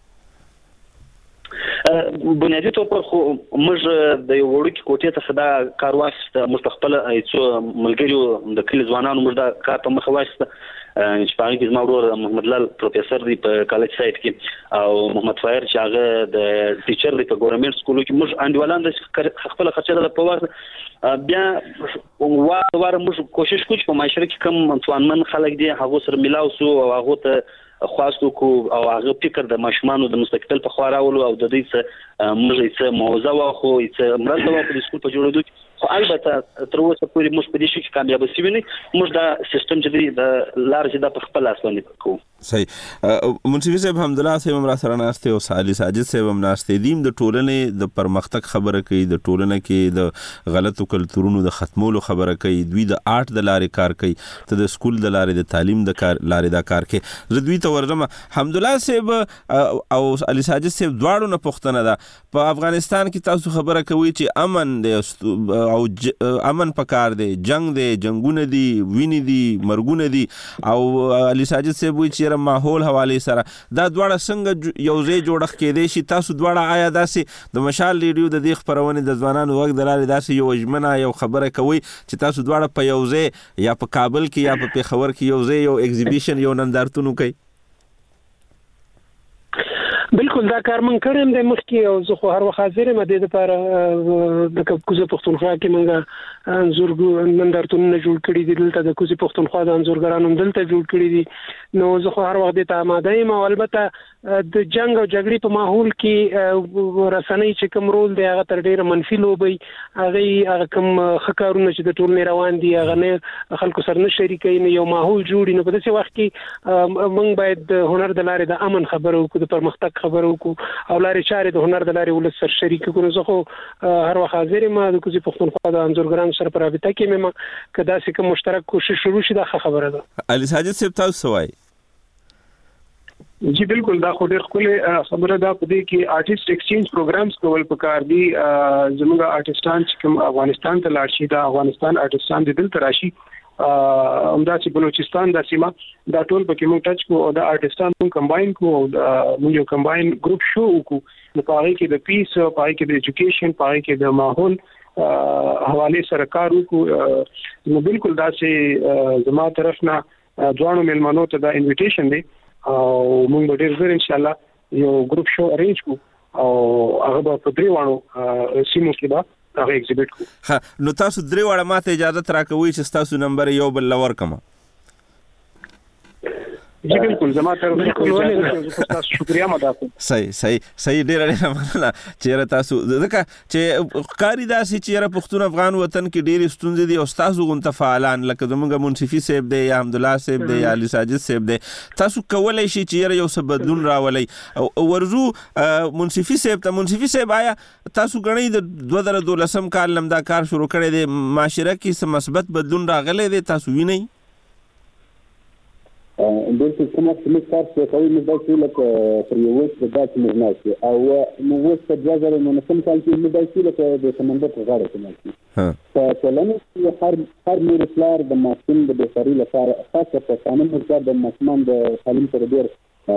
بنیادی طور پر خو موږ د یو وړوکي کوټې څخه دا کار واخیسته، موږ خپل څو ملګرو د کلي ځوانانو موږ دا کار په مخه واخیسته چې په هغه کې زما ورور محمد لال پروفیسور دی په کالج سایت کې او محمد فایر چې هغه د ټیچر دی په ګورنمنت سکولو کې. موږ انډیوالان د خپل خرچه د په وخت بیا واره موږ کوشش کوو چې په معاشره کې کم توانمن خلک دي هغه سره ملاو سو او هغه ته خواستو کو او هغه فکر د ماشومانو د مستقبل په خوا راولو او د دې څه موږ یې څه موضوع واخو یې څه مرسته واخو د سکول په جوړېدو کې خو البته تر اوسه پورې موږ په دې شي کې کامیاب شوي نه. موږ دا سیستم چې دی د لار چې د په خپل لاس باندې کوو. صحیح. منصفي صاحب حمدالله صاحب هم را سره ناشته او علي ساجد صاحب هم ناشته دي د ټولنې د پرمختګ خبره کوي د ټولنه کې د غلطو کلتورونو د ختمولو خبره کوي دوی د آرټ د لارې کار کوي ته د سکول د لارې د تعلیم د کار لارې دا کار کوي. زه دوی ته ورځم حمدالله صاحب او علي ساجد صاحب دواړو نه پوښتنه ده په افغانستان کې تاسو خبره کوي چې امن دی او امن پکار دی جنگ دی جنگونه دي ویني دي مرګونه دي او علي ساجد صاحب وی چې ماحول حواله سره دا دواړه څنګه یو ځای جوړخ کېدې شي تاسو دواړه آیا داسې د مشال ریډیو د دې خبرونه د ځوانانو وخت دلاري داسې یو ژمنه یو خبره کوي چې تاسو دواړه په یو ځای یا په کابل کې یا په پیښور کې یو ځای یو ایگزیبیشن یو نندارتون کوي؟ بالکل دا کار من کړم د مخکې او زه خو هر وخت حاضر یم د لپاره د کوزه پښتونخوا کې منګه انزورګو نندارتونونه جوړ کړي دي دلته د کوزه پښتونخوا د انزورګرانو دلته جوړ کړي دي نو زه خو هر وخت ته آماده یم او البته د جنگ او جګړې په ماحول کې رسنۍ چې کوم رول دی هغه تر ډیره منفي لوبي هغه کوم خکارونه چې د ټولنې روان دي هغه نه خلکو سره نه شریکي نه یو ماحول جوړي نو په داسې وخت کې موږ باید د هنر د لارې د امن خبرو کو د پرمختګ خبرو کو او لارې چارې د هنر د لارې ول سره شریک کو نو زه خو هر وخت حاضر یم د کوزي پښتونخوا د انزورګرانو سره په رابطه کې مې کدا چې کوم مشترک کوشش شروع شي دا خبره ده. علي ساجد صاحب تاسو وایي؟ جی بالکل دا خو ډېر ښکلې خبره ده په دې کې آرټیست ایکسچینج پروګرامز کول پکار دي زموږ آرټیستان چې کوم افغانستان ته لاړ شي دا افغانستان آرټیستان د دلته راشي همدا چې بلوچستان د سیمه دا ټول پکې موږ ټچ کو او دا آرټیستان موږ کمباین کو او موږ یو کمباین ګروپ شو وکړو نو په هغه کې د پیس په هغه کې د ایجوکیشن په هغه کې د ماحول حواله سره کار وکړو نو بالکل دا چې زما طرف نه ځوانو ملمنو ته دا انویټیشن دی او موږ به ډېر زر ان شاء الله یو ګروپ شو ارینج کو او هغه په دریوانو سیمو کې دا هغه ایگزیبیټ کو. ها نو تاسو دریوانه ماته اجازه راکوي چې تاسو نمبر یو بل لور کما؟ جی بالکل زما طرف څخه تاسو شکریا مدا کوم. صحیح ډیر مننه چې تاسو ځکه چې کاری داسې چې پښتون افغان وطن کې ډیر ستونزې دي او تاسو غونته فعالان لکه زموږ منصفي صاحب دی یا حمدالله صاحب دی یا علي ساجد صاحب دی تاسو کولای شي چې یو څه بدلون راولي او ورزو منصفي صاحب آیا تاسو غنئ د 2012 کال لمدا کار شروع کړی دی معاشره کې څه مثبت بدلون راغلی دی تاسو وینئ؟ بالکل کومه چې کار څه کوي نو دا ټول پر یو څه د داسې مغناسي او موږ په 2019 کال کې موږ داسې د سمندر په غاړه کې ماشي په ټولنه کې هر نور فلار د ماشوم د بهتري لپاره خاصه په قانون کې د ماشومان د تعلیم پر ډیر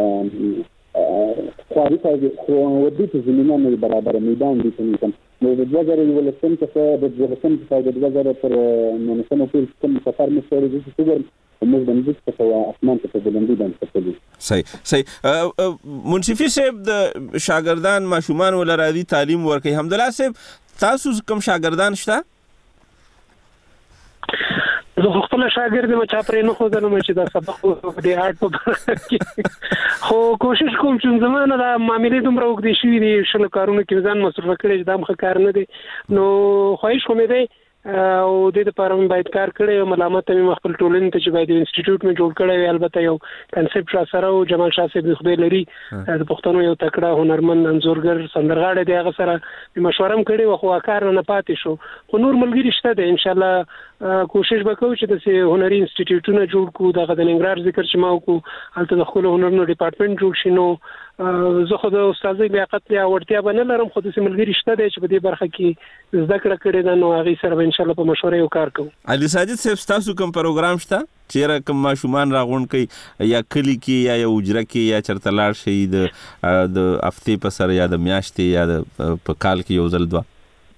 خاري خو ودی ته زمينه برابر میدان دي څنګه نو د 2019 کې د 2019 پر مناسبه په کوم سفر مشورې دي چې موږ د موږ څخه اسمان ته په بلندي باندې تللی. صحیح. منصفي صاحب د شاګردان ماشومان ول راځي تعلیم ورکړي حمدالله صاحب تاسو کوم شاګردان شته؟ زه خپل شاګرد یم چې پرې نه خو ځنه مې چې دا سبق د آرټ په خو کوشش کوم چې زمانه دا معاملې دومره وګړي شي دي شنو کارونه کې ځان مصرف کړي دا مخ کار نه دي نو خواهش کوم دی او د لپاره باید کار کړی ملامت مې خپل ټولنې ته چې باید انسټیټیوټ مې جوړ کړی البته یو کنسپټ را سره او جمال شاه صاحب خدای لري د پښتنو یو تکړه هنرمند انځورګر سندرغاړی دی هغه سره مشوره هم کړی او خو کار نه پاتې شو خو نور ملګری شته دی ان شاء الله کوشش وکړو چې د هنري انسټیټیوټونه جوړ کړو دغه د ننګرهار ذکر چې ما وکړو هلته د خپل هنرونو ډپارټمنټ جوړ شي نو زه خو د استادۍ لیاقت یا وړتیا به نه لرم خو د ملګری شته دی چې په دې برخه کې زده کړه کړې ده نو هغې سره به انشاءالله په مشوره یو کار کوو. علي ساجد صاحب ستاسو کوم پروګرام شته چیرې کوم ماشومان راغونډ کوي یا کلی کې یا یو اجره کې یا چرته لاړ شي د هفتې په سر یا د میاشتې یا په کال کې یو ځل دوه؟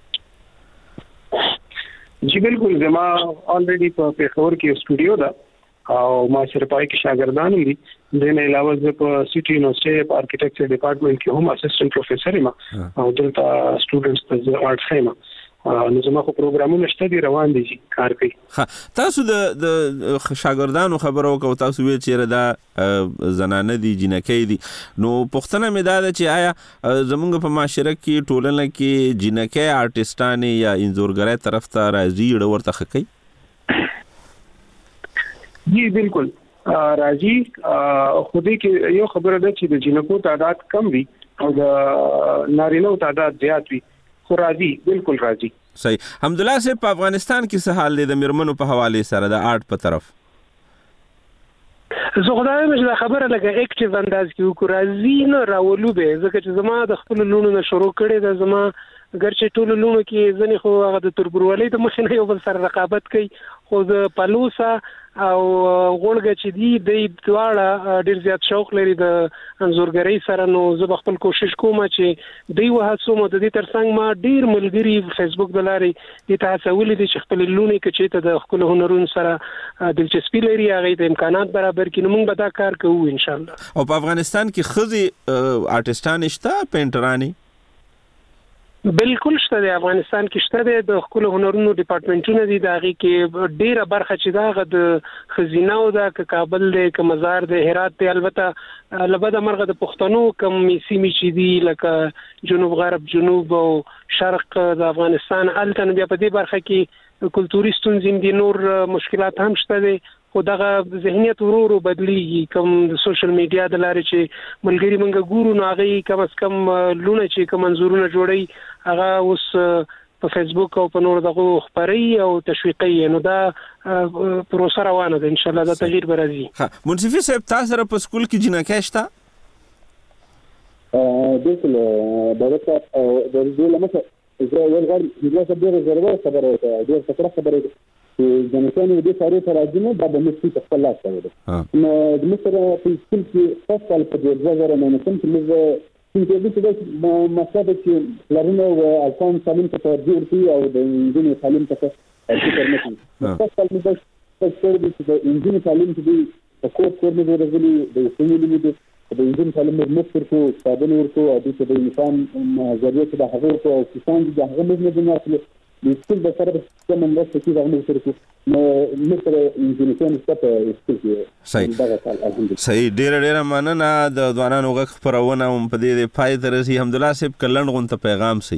جی بالکل زما الریډي په پیښور کې سټوډیو ده او ما سره پای کې شاګردان دي د نه علاوه زه په سټي یونیورسيټي په آرکیټیکچر ډپارټمنټ کې هم اسسټنټ پروفیسور یم او دلته سټوډنټس ته آرټ خیم نو زما خو پروګرامونه شته دي روان دي کار کوي. تاسو د شاګردانو خبرو کو تاسو وی چیرې دا زنانه دي جنکې دي نو پښتنه مې دا چې آیا زمونږ په معاشره کې ټولنه کې جنکې آرټیستانه یا انځورګرۍ طرف ته راځي ورته خکې؟ جی بالکل راځي. خو دې کې یو خبره ده چې د جنکو تعداد کم وي او د نارینه تعداد زیات وي، خو راځي بالکل راځي. صحیح. حمدالله صاحب په افغانستان کې څه حال دی د میرمنو په حواله سره د آرټ په طرف؟ زه خدای مې دا خبره لګه اکټیو انداز کې وکړ راځي نه راولو به ځکه چې زما د خپل لونو نه شروع کړي د زما ګرچې ټول لونو کې ځنې خو هغه د تربورولۍ د مخې نه یو بل سره رقابت کوي، خو د پلوسا او غوړګه چې دی دواړه ډیر زیات شوق لري د انځورګرۍ سره. نو زه خپل کوشش کوم چې دی وهڅوم د دې ترڅنګ ما ډیر ملګري فیسبوک د لارې د تاسولې دي چې خپل لونې کې چې ته د خپل هنرونو سره دلچسپي لري هغه د امکانات برابر کړي. موږ به دا کار کوو ان شاء الله. او په افغانستان کې خزي آرټیستان شته پینټرانی؟ بالکل شته. د افغانستان کې شته د خپل هنرونو ډپارټمنټونه دي دا غي کې ډیره برخه چې دا د خزینه او د کابل د مزار د هرات ته البته لبد مرغه د پښتنو کم سیمې چې دي لکه جنوب غرب جنوب او شرق د افغانستان الته بیا په دې برخه کې کلتوري ستونزې دي، نور مشکلات هم شته دي، خو دغه ذهنیت ورو بدلیږي. کوم د سوشل میډیا د لارې چې ملګری منګه ګورو نو هغه کم از کم لونه چې کوم منظورونه جوړي هغه اوس په فیسبوک او په نور دغه خبري او تشویقي، نو دا پروسه روانه ده ان شاء الله دا تغییر به راځي. منصفي صاحب تاسو سره په سکول کې جنکې شته؟ بالکل دا د دې لمسه زه یو غړ د ډېر ضرورت خبره ده ډېر فکر خبره ده چې د نشانو د ساري تر راځي دا د مستي په خپل لاس ده. نو د مستر په سکول کې خاص کال په 2019 کې موږ چې د مسابقه چې لرنه او الفان تعلیم ته توجه ورکړي او د انجینر تعلیم ته فکر نه کوي. خاص کال موږ چې د انجینر تعلیم چې د کور نه ورغلي د سیمې لیدو د انجینر تعلیم مستر کو صابون ورکو او د انسان ضرورت د هغه او کسان د هغه مزنه نه اصلي د سکول د سره د منځ کې راغلي سره نو مستر انجینر څخه صحیح. ډېر مننه د ځوانانو غږ خبرونه په دې پای ته رسي. حمدالله صاحب کلن غونته پیغام سي.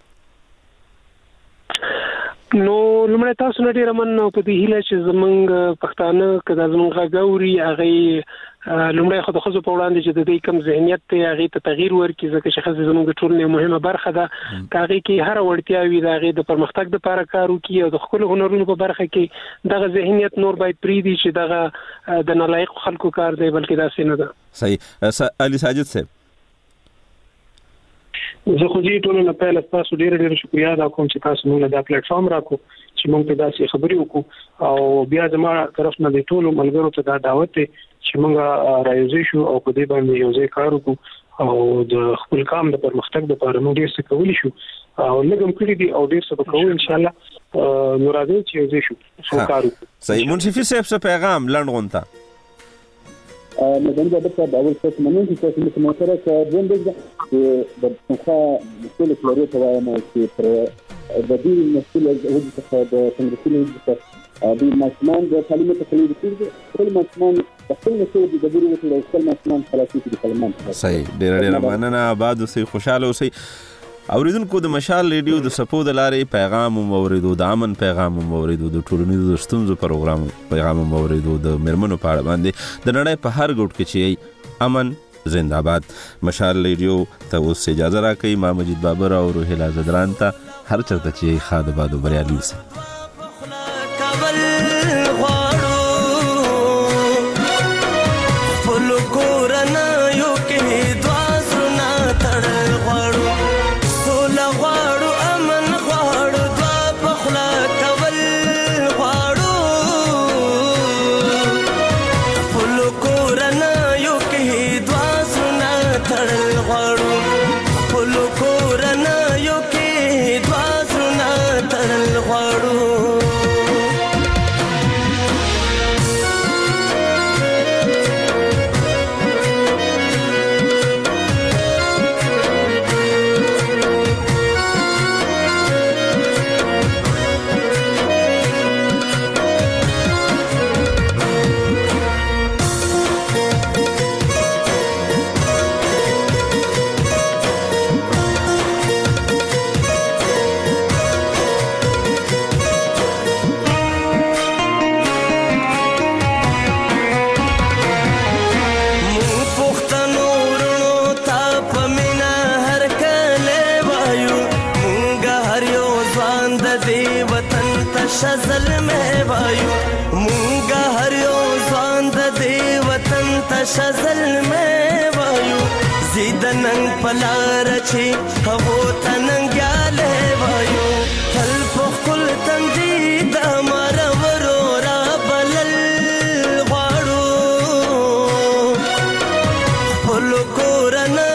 نو لمړی تاسو نه ډیر مننه په دې هیله چې زمونږ پښتانه کله زمونږ غاوري هغه لمړی خو د خزو په وړاندې چې د دې کم ذهنیت ته هغه ته تغییر ورکړي ځکه چې خزو زمونږ ټولنې مهمه برخه ده. هغه کې هر وړتیا وي د هغه د پرمختګ لپاره کار وکړي او د خپل هنرونو په برخه کې دغه ذهنیت نور باید پریدي چې دغه د نالایق خلکو کار دی بلکې دا څه نه ده. صحیح. علي ساجد صاحب زه خو دې ټول نه پهل تاسو ډېر شکریا ادا کوم چې تاسو موږ دا پلیټ فارم راکو چې موږ ته داسې خبرې وکړو او بیا زما طرف نه د ټول ملګرو ته دا دعوت دی چې موږ راځو شو او په دې باندې یو ځای کار وکړو او د خپل کام د پرمختګ لپاره موږ ډېر څه کولی شو او لږم کړی دي او ډېر څه وکړو ان شاء الله نو راځي چې یو ځای شو کار وکړو. صحیح. منصفي صاحب څه پیغام لنډ غونته مدن د په اول څه مننه چې تاسو موږ سره ژوند د څنګه مسؤل کړو ته وایم چې پر د دې مسؤل څخه د څنګه د ماشومان د تعلیم ته خلک دي خپل ماشومان د خپل مسؤل د دې وسیله خپل ماشومان خلاصي دي کلمان. صحیح. ډېر مننه. آباد اوسئ، خوشاله اوسئ. اوریدونکو د مشال ریډیو د سپو د لارې پیغام موریدو د امن پیغام موریدو د ټولنیزو ستونزو پروګرام پیغام موریدو د مرمنو په اړه باندې د نړۍ په هر ګوټ کې چې امن زنده‌باد. مشال ریډیو ته اوس اجازه راکړئ. ما مجید بابر او روهیلا زدران ته هر چرته چې خاطر بادو بریالي اوسئ. شزل مې وایو مونږه هر یو ځوان د دې وطن ته شزل مې وایو زیدننګ پلار چې هغو ته ننګیالی وایو تل په خپل تندي د مرورو را بلل غواړو خپلو کورنیو